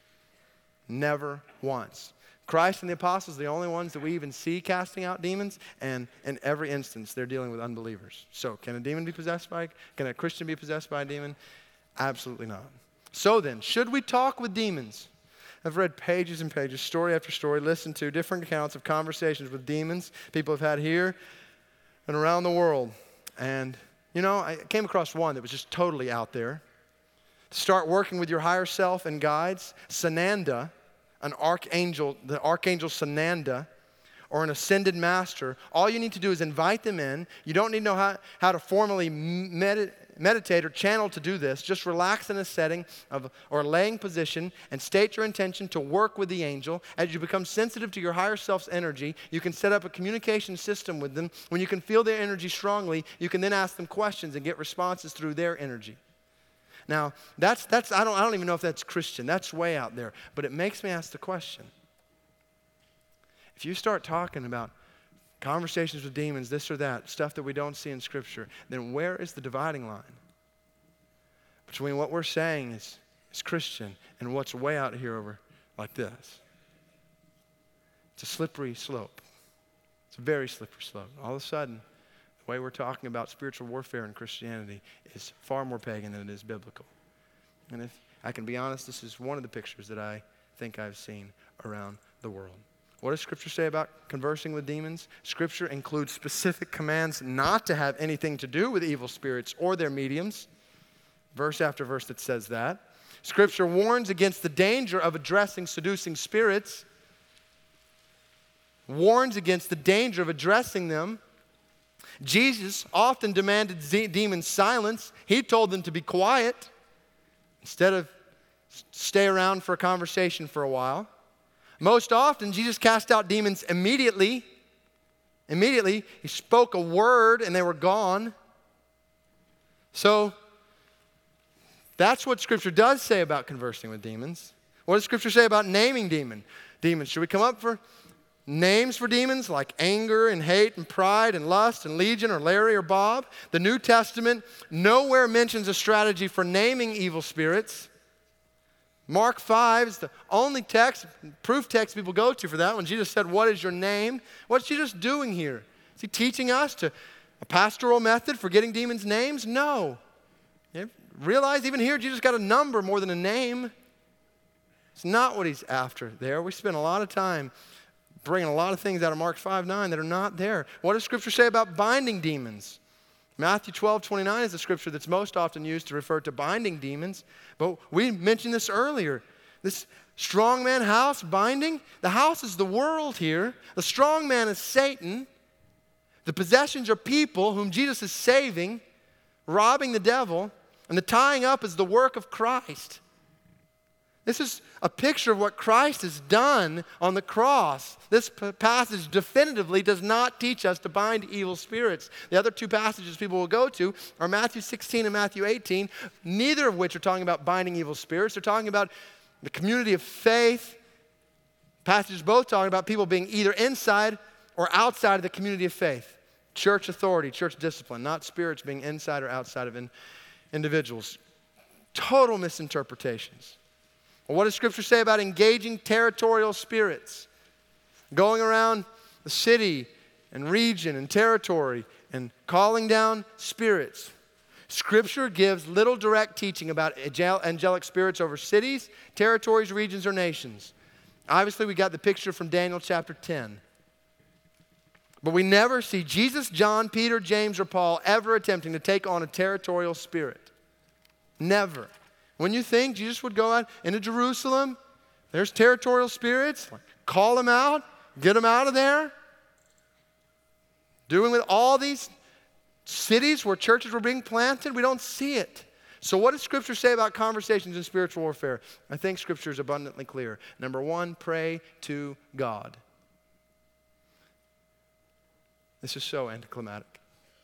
Never once. Christ and the apostles are the only ones that we even see casting out demons, and in every instance, they're dealing with unbelievers. So can a demon be possessed by, can a Christian be possessed by a demon? Absolutely not. So then, should we talk with demons? I've read pages and pages, story after story, listened to different accounts of conversations with demons people have had here and around the world. And, you know, I came across one that was just totally out there. Start working with your higher self and guides. Sananda, an archangel, the archangel Sananda, or an ascended master, all you need to do is invite them in. You don't need to know how, how to formally med- meditate or channel to do this. Just relax in a setting of, or a laying position and state your intention to work with the angel. As you become sensitive to your higher self's energy, you can set up a communication system with them. When you can feel their energy strongly, you can then ask them questions and get responses through their energy. Now, that's, that's I, don't, I don't even know if that's Christian. That's way out there. But it makes me ask the question. If you start talking about conversations with demons, this or that, stuff that we don't see in Scripture, then where is the dividing line between what we're saying is, is Christian and what's way out here over like this? It's a slippery slope. It's a very slippery slope. All of a sudden, the way we're talking about spiritual warfare in Christianity is far more pagan than it is biblical. And if I can be honest, this is one of the pictures that I think I've seen around the world. What does Scripture say about conversing with demons? Scripture includes specific commands not to have anything to do with evil spirits or their mediums. Verse after verse that says that. Scripture warns against the danger of addressing seducing spirits. Warns against the danger of addressing them. Jesus often demanded z- demons silence. He told them to be quiet instead of stay around for a conversation for a while. Most often, Jesus cast out demons immediately. Immediately, he spoke a word and they were gone. So, that's what Scripture does say about conversing with demons. What does Scripture say about naming demon? demons? Should we come up for names for demons like anger and hate and pride and lust and legion or Larry or Bob? The New Testament nowhere mentions a strategy for naming evil spirits. Mark five is the only text, proof text people go to for that. When Jesus said, what is your name? What's Jesus doing here? Is he teaching us to a pastoral method for getting demons' names? No. You realize even here, Jesus got a number more than a name. It's not what he's after there. We spend a lot of time bringing a lot of things out of Mark five nine that are not there. What does Scripture say about binding demons? Matthew twelve twenty-nine is the scripture that's most often used to refer to binding demons. But we mentioned this earlier. This strong man house binding, the house is the world here. The strong man is Satan. The possessions are people whom Jesus is saving, robbing the devil, and the tying up is the work of Christ. This is a picture of what Christ has done on the cross. This p- passage definitively does not teach us to bind evil spirits. The other two passages people will go to are Matthew sixteen and Matthew eighteen, neither of which are talking about binding evil spirits. They're talking about the community of faith. Passages both talking about people being either inside or outside of the community of faith. Church authority, church discipline, not spirits being inside or outside of in, individuals. Total misinterpretations. Well, what does Scripture say about engaging territorial spirits? Going around the city and region and territory and calling down spirits. Scripture gives little direct teaching about angelic spirits over cities, territories, regions, or nations. Obviously, we got the picture from Daniel chapter ten. But we never see Jesus, John, Peter, James, or Paul ever attempting to take on a territorial spirit. Never. When you think Jesus would go out into Jerusalem, there's territorial spirits, call them out, get them out of there. Doing with all these cities where churches were being planted, we don't see it. So what does Scripture say about conversations in spiritual warfare? I think Scripture is abundantly clear. Number one, pray to God. This is so anticlimactic.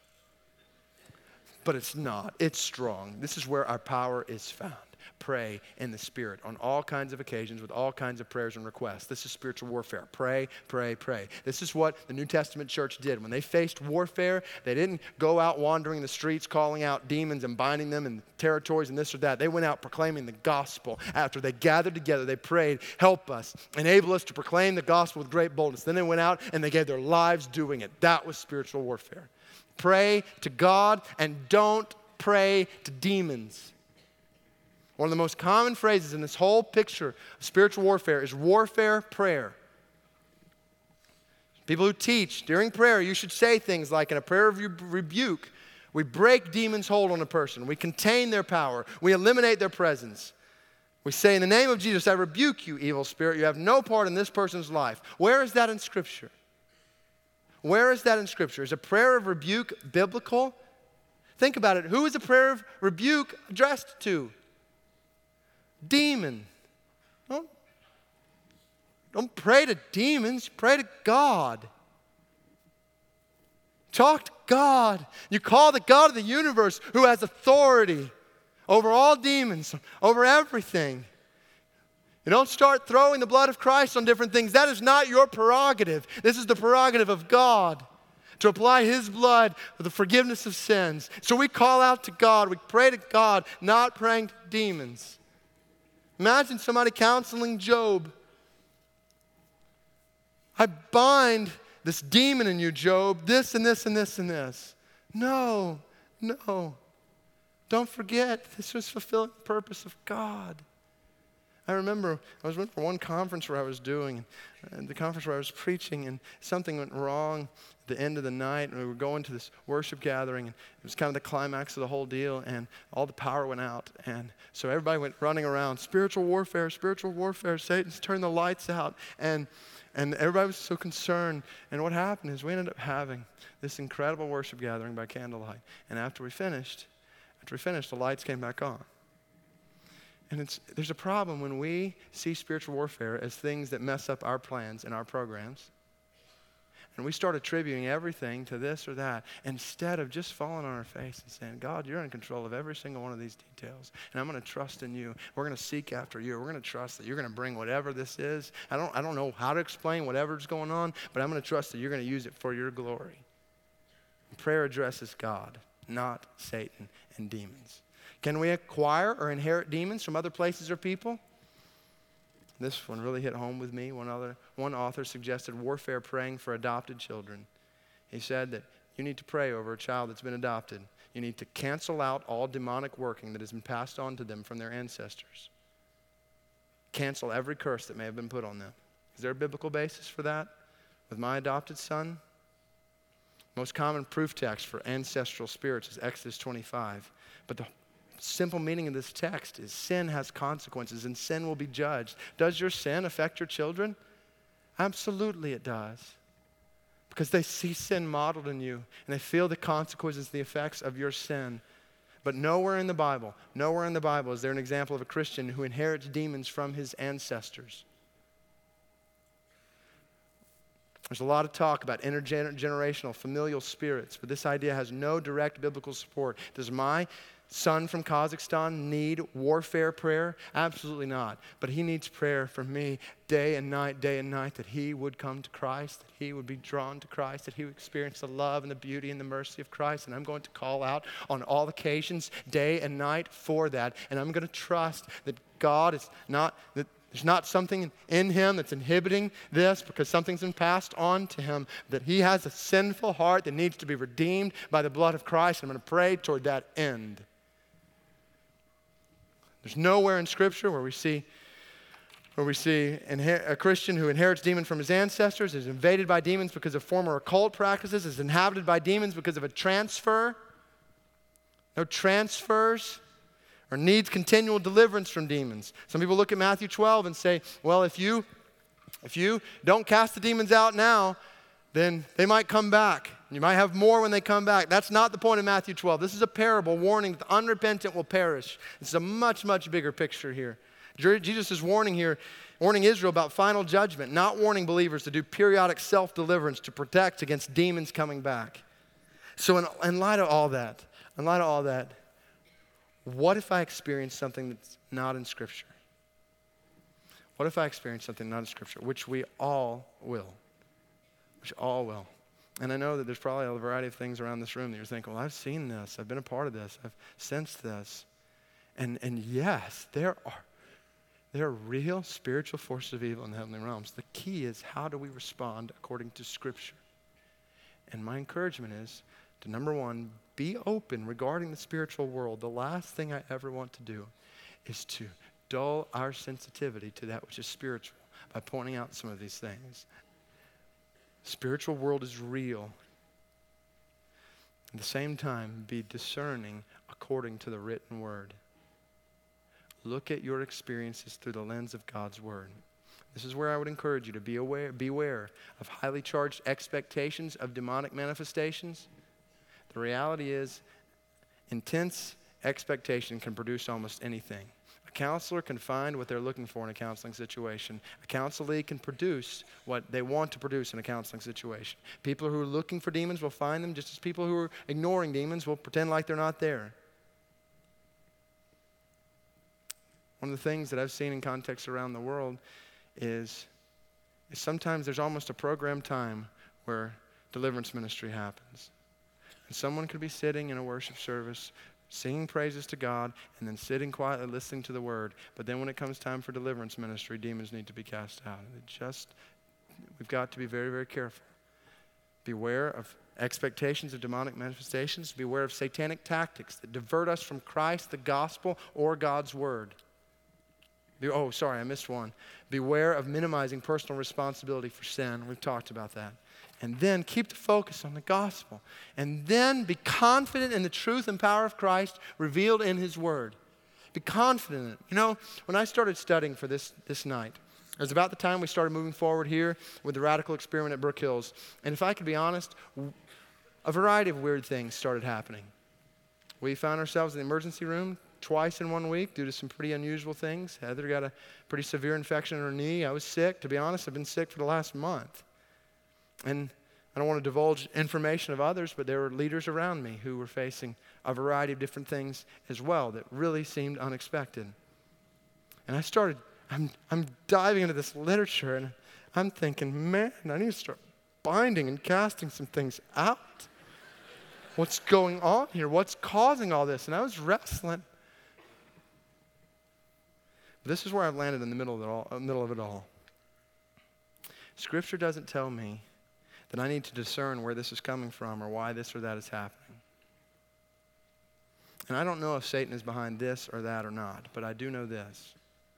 But it's not. It's strong. This is where our power is found. Pray in the Spirit on all kinds of occasions with all kinds of prayers and requests. This is spiritual warfare. Pray, pray, pray. This is what the New Testament church did. When they faced warfare, they didn't go out wandering the streets calling out demons and binding them in territories and this or that. They went out proclaiming the gospel. After they gathered together, they prayed, help us, enable us to proclaim the gospel with great boldness. Then they went out and they gave their lives doing it. That was spiritual warfare. Pray to God and don't pray to demons. One of the most common phrases in this whole picture of spiritual warfare is warfare prayer. People who teach during prayer, you should say things like in a prayer of rebuke, we break demons' hold on a person. We contain their power. We eliminate their presence. We say, in the name of Jesus, I rebuke you, evil spirit. You have no part in this person's life. Where is that in Scripture? Where is that in Scripture? Is a prayer of rebuke biblical? Think about it. Who is a prayer of rebuke addressed to? Demon. Don't, don't pray to demons. Pray to God. Talk to God. You call the God of the universe who has authority over all demons, over everything. You don't start throwing the blood of Christ on different things. That is not your prerogative. This is the prerogative of God to apply His blood for the forgiveness of sins. So we call out to God. We pray to God, not praying to demons. Imagine somebody counseling Job. I bind this demon in you, Job, this and this and this and this. No, no. Don't forget, this was fulfilling the purpose of God. I remember I was went for one conference where I was doing, and the conference where I was preaching, and something went wrong at the end of the night, and we were going to this worship gathering, and it was kind of the climax of the whole deal, and all the power went out, and so everybody went running around, spiritual warfare, spiritual warfare, Satan's turned the lights out, and and everybody was so concerned, and what happened is we ended up having this incredible worship gathering by candlelight, and after we finished, after we finished, the lights came back on. And it's, there's a problem when we see spiritual warfare as things that mess up our plans and our programs. And we start attributing everything to this or that instead of just falling on our face and saying, God, you're in control of every single one of these details. And I'm going to trust in you. We're going to seek after you. We're going to trust that you're going to bring whatever this is. I don't, I don't know how to explain whatever's going on, but I'm going to trust that you're going to use it for your glory. And prayer addresses God, not Satan and demons. Can we acquire or inherit demons from other places or people? This one really hit home with me. One other, one author suggested warfare praying for adopted children. He said that you need to pray over a child that's been adopted. You need to cancel out all demonic working that has been passed on to them from their ancestors. Cancel every curse that may have been put on them. Is there a biblical basis for that? With my adopted son? Most common proof text for ancestral spirits is Exodus twenty-five. But the simple meaning of this text is sin has consequences and sin will be judged. Does your sin affect your children? Absolutely it does. Because they see sin modeled in you and they feel the consequences, the effects of your sin. But nowhere in the Bible, nowhere in the Bible is there an example of a Christian who inherits demons from his ancestors. There's a lot of talk about intergenerational, familial spirits, but this idea has no direct biblical support. Does my son from Kazakhstan need warfare prayer? Absolutely not. But he needs prayer from me day and night, day and night, that he would come to Christ, that he would be drawn to Christ, that he would experience the love and the beauty and the mercy of Christ. And I'm going to call out on all occasions, day and night, for that. And I'm going to trust that God is not, that there's not something in him that's inhibiting this because something's been passed on to him, that he has a sinful heart that needs to be redeemed by the blood of Christ. And I'm going to pray toward that end. There's nowhere in Scripture where we see where we see a Christian who inherits demons from his ancestors, is invaded by demons because of former occult practices, is inhabited by demons because of a transfer. No transfers. Or needs continual deliverance from demons. Some people look at Matthew twelve and say, well, if you, if you don't cast the demons out now, then they might come back. You might have more when they come back. That's not the point of Matthew twelve. This is a parable warning that the unrepentant will perish. It's a much, much bigger picture here. Jesus is warning here, warning Israel about final judgment, not warning believers to do periodic self-deliverance to protect against demons coming back. So in, in light of all that, in light of all that, what if I experience something that's not in Scripture? What if I experience something not in Scripture, which we all will, which all will. And I know that there's probably a variety of things around this room that you're thinking, well, I've seen this, I've been a part of this, I've sensed this. And, and yes, there are, there are real spiritual forces of evil in the heavenly realms. The key is, how do we respond according to Scripture? And my encouragement is to, number one, be open regarding the spiritual world. The last thing I ever want to do is to dull our sensitivity to that which is spiritual by pointing out some of these things. Spiritual world is real. At the same time, be discerning according to the written word. Look at your experiences through the lens of God's word. This is where I would encourage you to be aware, beware of highly charged expectations of demonic manifestations. The reality is, intense expectation can produce almost anything. A counselor can find what they're looking for in a counseling situation. A counselee can produce what they want to produce in a counseling situation. People who are looking for demons will find them, just as people who are ignoring demons will pretend like they're not there. One of the things that I've seen in contexts around the world is, is sometimes there's almost a programmed time where deliverance ministry happens. And someone could be sitting in a worship service, singing praises to God, and then sitting quietly listening to the word. But then when it comes time for deliverance ministry, demons need to be cast out. And it just, we've got to be very, very careful. Beware of expectations of demonic manifestations. Beware of satanic tactics that divert us from Christ, the gospel, or God's word. Be, oh, sorry, I missed one. Beware of minimizing personal responsibility for sin. We've talked about that. And then keep the focus on the gospel. And then be confident in the truth and power of Christ revealed in his word. Be confident in it. You know, when I started studying for this, this night, it was about the time we started moving forward here with the radical experiment at Brook Hills. And if I could be honest, a variety of weird things started happening. We found ourselves in the emergency room twice in one week due to some pretty unusual things. Heather got a pretty severe infection in her knee. I was sick. To be honest, I've been sick for the last month. And I don't want to divulge information of others, but there were leaders around me who were facing a variety of different things as well that really seemed unexpected. And I started, I'm, I'm diving into this literature, and I'm thinking, man, I need to start binding and casting some things out. What's going on here? What's causing all this? And I was wrestling. But this is where I've landed in the middle of it all. Middle of it all. Scripture doesn't tell me then I need to discern where this is coming from or why this or that is happening. And I don't know if Satan is behind this or that or not, but I do know this.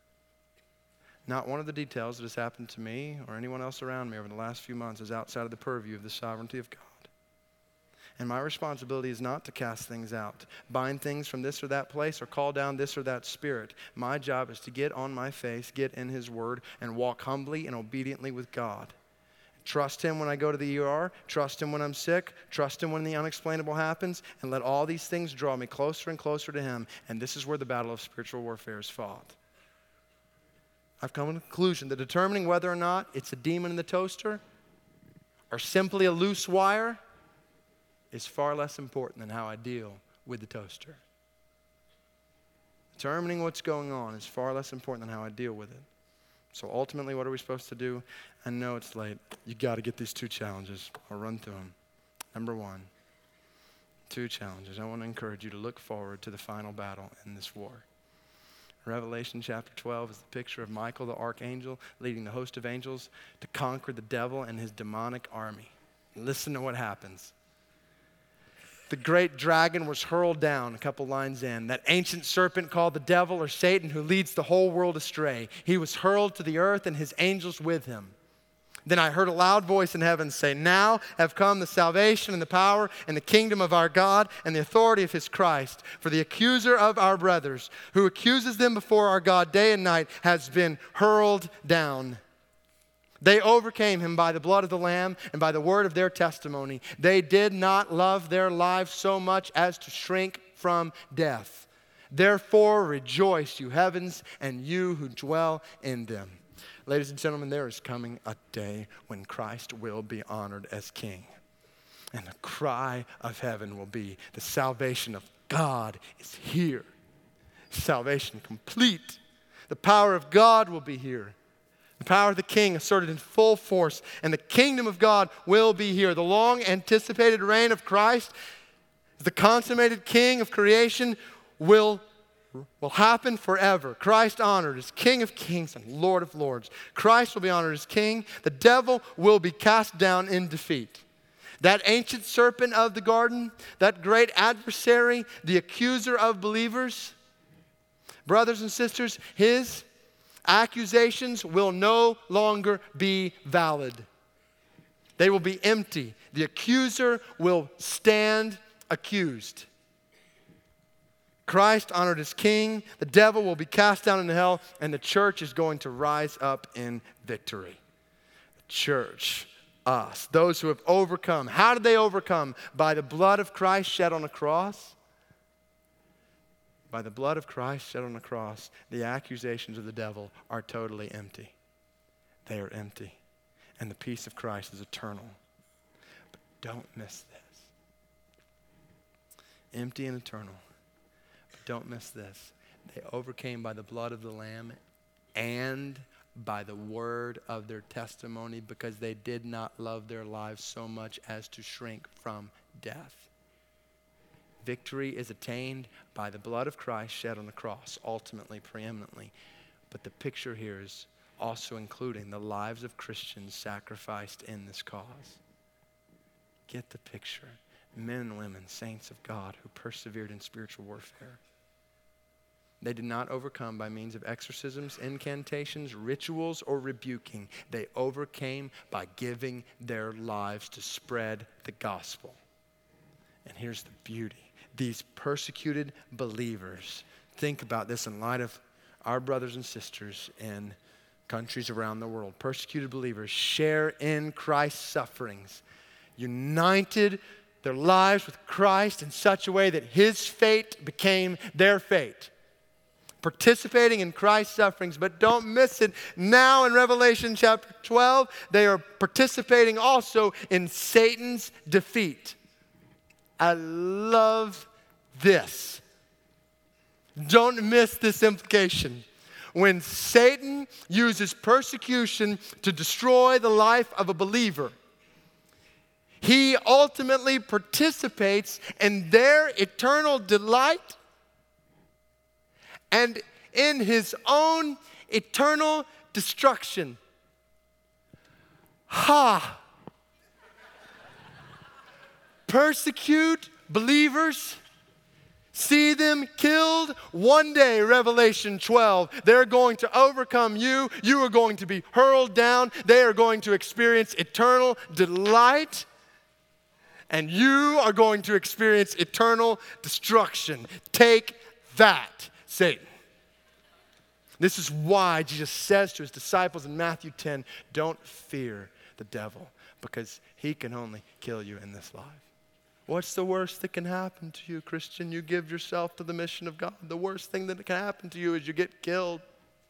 Not one of the details that has happened to me or anyone else around me over the last few months is outside of the purview of the sovereignty of God. And my responsibility is not to cast things out, bind things from this or that place, or call down this or that spirit. My job is to get on my face, get in His Word, and walk humbly and obediently with God. Trust Him when I go to the E R, trust Him when I'm sick, trust Him when the unexplainable happens, and let all these things draw me closer and closer to Him. And this is where the battle of spiritual warfare is fought. I've come to the conclusion that determining whether or not it's a demon in the toaster or simply a loose wire is far less important than how I deal with the toaster. Determining what's going on is far less important than how I deal with it. So ultimately, what are we supposed to do? I know it's late. You got to get these two challenges. I'll run through them. Number one, two challenges. I want to encourage you to look forward to the final battle in this war. Revelation chapter twelve is the picture of Michael the archangel leading the host of angels to conquer the devil and his demonic army. Listen to what happens. The great dragon was hurled down, a couple lines in. That ancient serpent called the devil or Satan, who leads the whole world astray. He was hurled to the earth and his angels with him. Then I heard a loud voice in heaven say, "Now have come the salvation and the power and the kingdom of our God and the authority of His Christ. For the accuser of our brothers, who accuses them before our God day and night, has been hurled down. They overcame him by the blood of the Lamb and by the word of their testimony. They did not love their lives so much as to shrink from death. Therefore rejoice, you heavens, and you who dwell in them." Ladies and gentlemen, there is coming a day when Christ will be honored as King. And the cry of heaven will be, the salvation of God is here. Salvation complete. The power of God will be here. The power of the King asserted in full force, and the kingdom of God will be here. The long anticipated reign of Christ, the consummated King of creation, will, will happen forever. Christ honored as King of kings and Lord of lords. Christ will be honored as King. The devil will be cast down in defeat. That ancient serpent of the garden, that great adversary, the accuser of believers, brothers and sisters, his accusations will no longer be valid. They will be empty. The accuser will stand accused. Christ honored as King, the devil will be cast down into hell, and the church is going to rise up in victory. The church, us, those who have overcome. How did they overcome? By the blood of Christ shed on a cross. By the blood of Christ shed on the cross, the accusations of the devil are totally empty. They are empty. And the peace of Christ is eternal. But don't miss this. Empty and eternal. But don't miss this. They overcame by the blood of the Lamb and by the word of their testimony, because they did not love their lives so much as to shrink from death. Victory is attained by the blood of Christ shed on the cross, ultimately, preeminently. But the picture here is also including the lives of Christians sacrificed in this cause. Get the picture. Men and women, saints of God, who persevered in spiritual warfare. They did not overcome by means of exorcisms, incantations, rituals, or rebuking. They overcame by giving their lives to spread the gospel. And here's the beauty. These persecuted believers, think about this in light of our brothers and sisters in countries around the world. Persecuted believers share in Christ's sufferings, united their lives with Christ in such a way that His fate became their fate. Participating in Christ's sufferings, but don't miss it. Now in Revelation chapter twelve, they are participating also in Satan's defeat. I love this. Don't miss this implication. When Satan uses persecution to destroy the life of a believer, he ultimately participates in their eternal delight and in his own eternal destruction. Ha! persecute believers, see them killed. One day, Revelation twelve, they're going to overcome you. You are going to be hurled down. They are going to experience eternal delight. And you are going to experience eternal destruction. Take that, Satan. This is why Jesus says to his disciples in Matthew ten, don't fear the devil, because he can only kill you in this life. What's the worst that can happen to you, Christian? You give yourself to the mission of God. The worst thing that can happen to you is you get killed.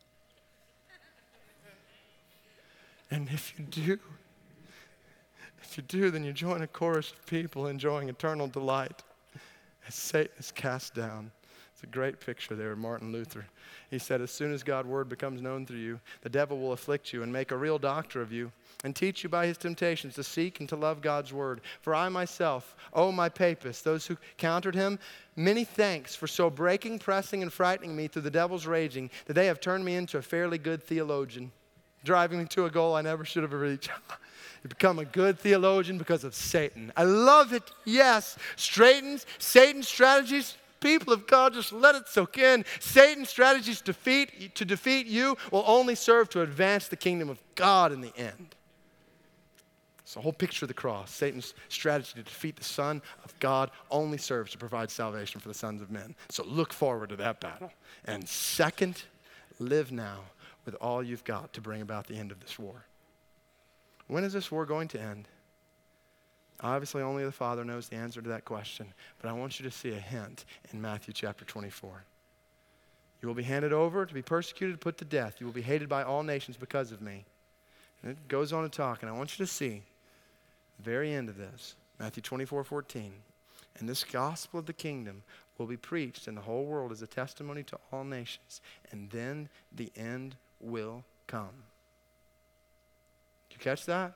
And if you do, if you do, then you join a chorus of people enjoying eternal delight as Satan is cast down. It's a great picture there of Martin Luther. He said, as soon as God's word becomes known through you, the devil will afflict you and make a real doctor of you and teach you by his temptations to seek and to love God's word. For I myself owe my papists, those who countered him, many thanks for so breaking, pressing, and frightening me through the devil's raging that they have turned me into a fairly good theologian, driving me to a goal I never should have reached. You become a good theologian because of Satan. I love it, yes. Satan's, Satan's strategies, people of God, just let it soak in. Satan's strategies to defeat, to defeat you will only serve to advance the kingdom of God in the end. It's the whole picture of the cross. Satan's strategy to defeat the Son of God only serves to provide salvation for the sons of men. So look forward to that battle. And second, live now with all you've got to bring about the end of this war. When is this war going to end? Obviously, only the Father knows the answer to that question. But I want you to see a hint in Matthew chapter twenty-four. You will be handed over to be persecuted, put to death. You will be hated by all nations because of me. And it goes on to talk, and I want you to see the very end of this. Matthew twenty-four fourteen. And this gospel of the kingdom will be preached in the whole world as a testimony to all nations. And then the end will come. Did you catch that?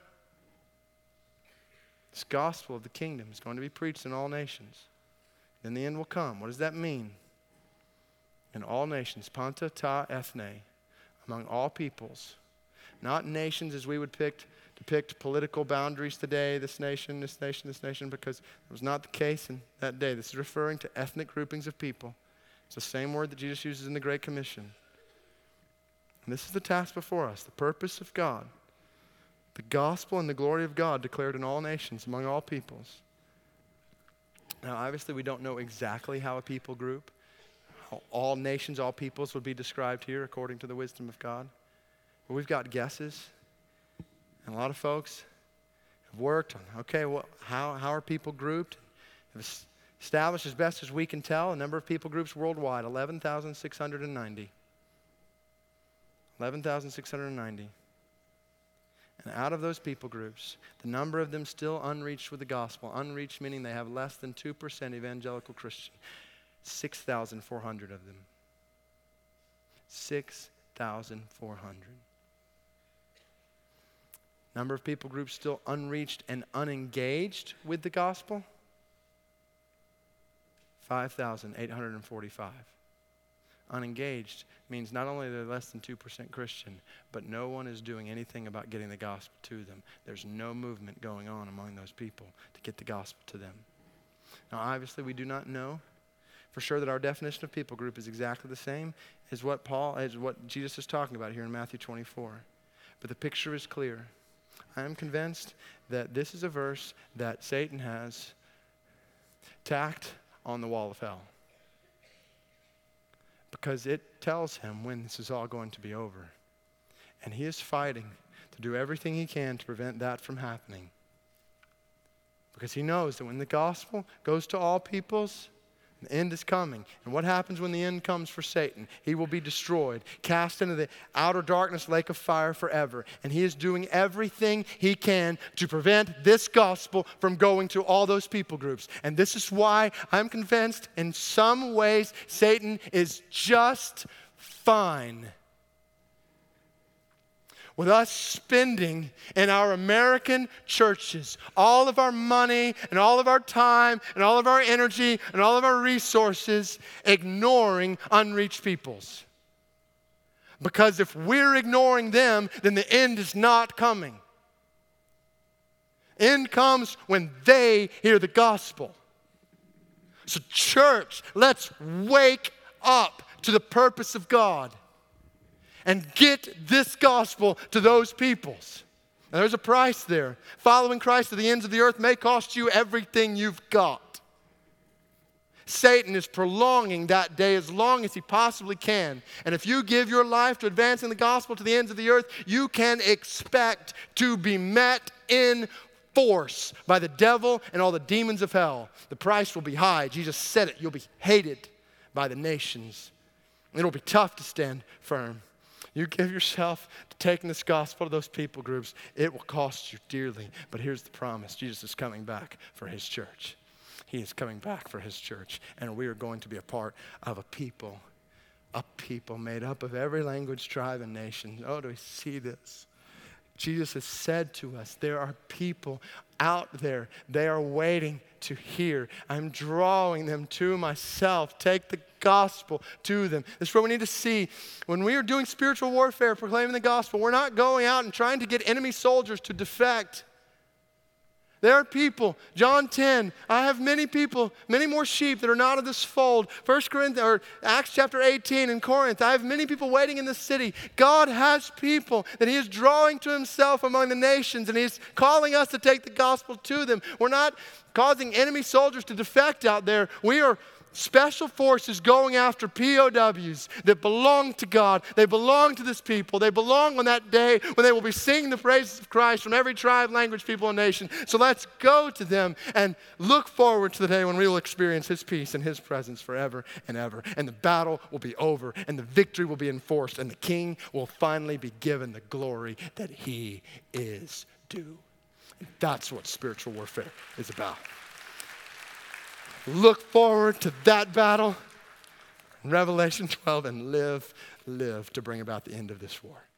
This gospel of the kingdom is going to be preached in all nations. Then the end will come. What does that mean? In all nations, panta ta ethne, among all peoples. Not nations as we would pick, depict political boundaries today, this nation, this nation, this nation, because it was not the case in that day. This is referring to ethnic groupings of people. It's the same word that Jesus uses in the Great Commission. And this is the task before us, the purpose of God. The gospel and the glory of God declared in all nations, among all peoples. Now, obviously, we don't know exactly how a people group, how all nations, all peoples would be described here according to the wisdom of God. But we've got guesses. And a lot of folks have worked on, okay, well, how, how are people grouped? Have established as best as we can tell a number of people groups worldwide, eleven thousand six hundred ninety. eleven thousand six hundred ninety. And out of those people groups, the number of them still unreached with the gospel, unreached meaning they have less than two percent evangelical Christian, six thousand four hundred of them. six thousand four hundred. Number of people groups still unreached and unengaged with the gospel, five thousand eight hundred forty-five. Unengaged means not only they're less than two percent Christian, but no one is doing anything about getting the gospel to them. There's no movement going on among those people to get the gospel to them. Now, obviously, we do not know for sure that our definition of people group is exactly the same as what Paul, as what Jesus is talking about here in Matthew twenty-four. But the picture is clear. I am convinced that this is a verse that Satan has tacked on the wall of hell, because it tells him when this is all going to be over. And he is fighting to do everything he can to prevent that from happening. Because he knows that when the gospel goes to all peoples, the end is coming. And what happens when the end comes for Satan? He will be destroyed, cast into the outer darkness lake of fire forever. And he is doing everything he can to prevent this gospel from going to all those people groups. And this is why I'm convinced in some ways Satan is just fine with us spending in our American churches all of our money and all of our time and all of our energy and all of our resources ignoring unreached peoples. Because if we're ignoring them, then the end is not coming. End comes when they hear the gospel. So church, let's wake up to the purpose of God and get this gospel to those peoples. And there's a price there. Following Christ to the ends of the earth may cost you everything you've got. Satan is prolonging that day as long as he possibly can. And if you give your life to advancing the gospel to the ends of the earth, you can expect to be met in force by the devil and all the demons of hell. The price will be high. Jesus said it. You'll be hated by the nations. It'll be tough to stand firm. You give yourself to taking this gospel to those people groups, it will cost you dearly. But here's the promise. Jesus is coming back for his church. He is coming back for his church. And we are going to be a part of a people, a people made up of every language, tribe, and nation. Oh, do we see this? Jesus has said to us, there are people out there. They are waiting to hear. I'm drawing them to myself. Take the gospel to them. This is what we need to see. When we are doing spiritual warfare, proclaiming the gospel, we're not going out and trying to get enemy soldiers to defect. There are people, John ten, I have many people, many more sheep that are not of this fold. First Corinthians, or Acts chapter eighteen in Corinth, I have many people waiting in this city. God has people that he is drawing to himself among the nations, and he's calling us to take the gospel to them. We're not causing enemy soldiers to defect out there. We are special forces going after P O Ws that belong to God. They belong to this people. They belong on that day when they will be singing the praises of Christ from every tribe, language, people, and nation. So let's go to them and look forward to the day when we will experience his peace and his presence forever and ever. And the battle will be over, and the victory will be enforced, and the king will finally be given the glory that he is due. And that's what spiritual warfare is about. Look forward to that battle in Revelation twelve and live, live to bring about the end of this war.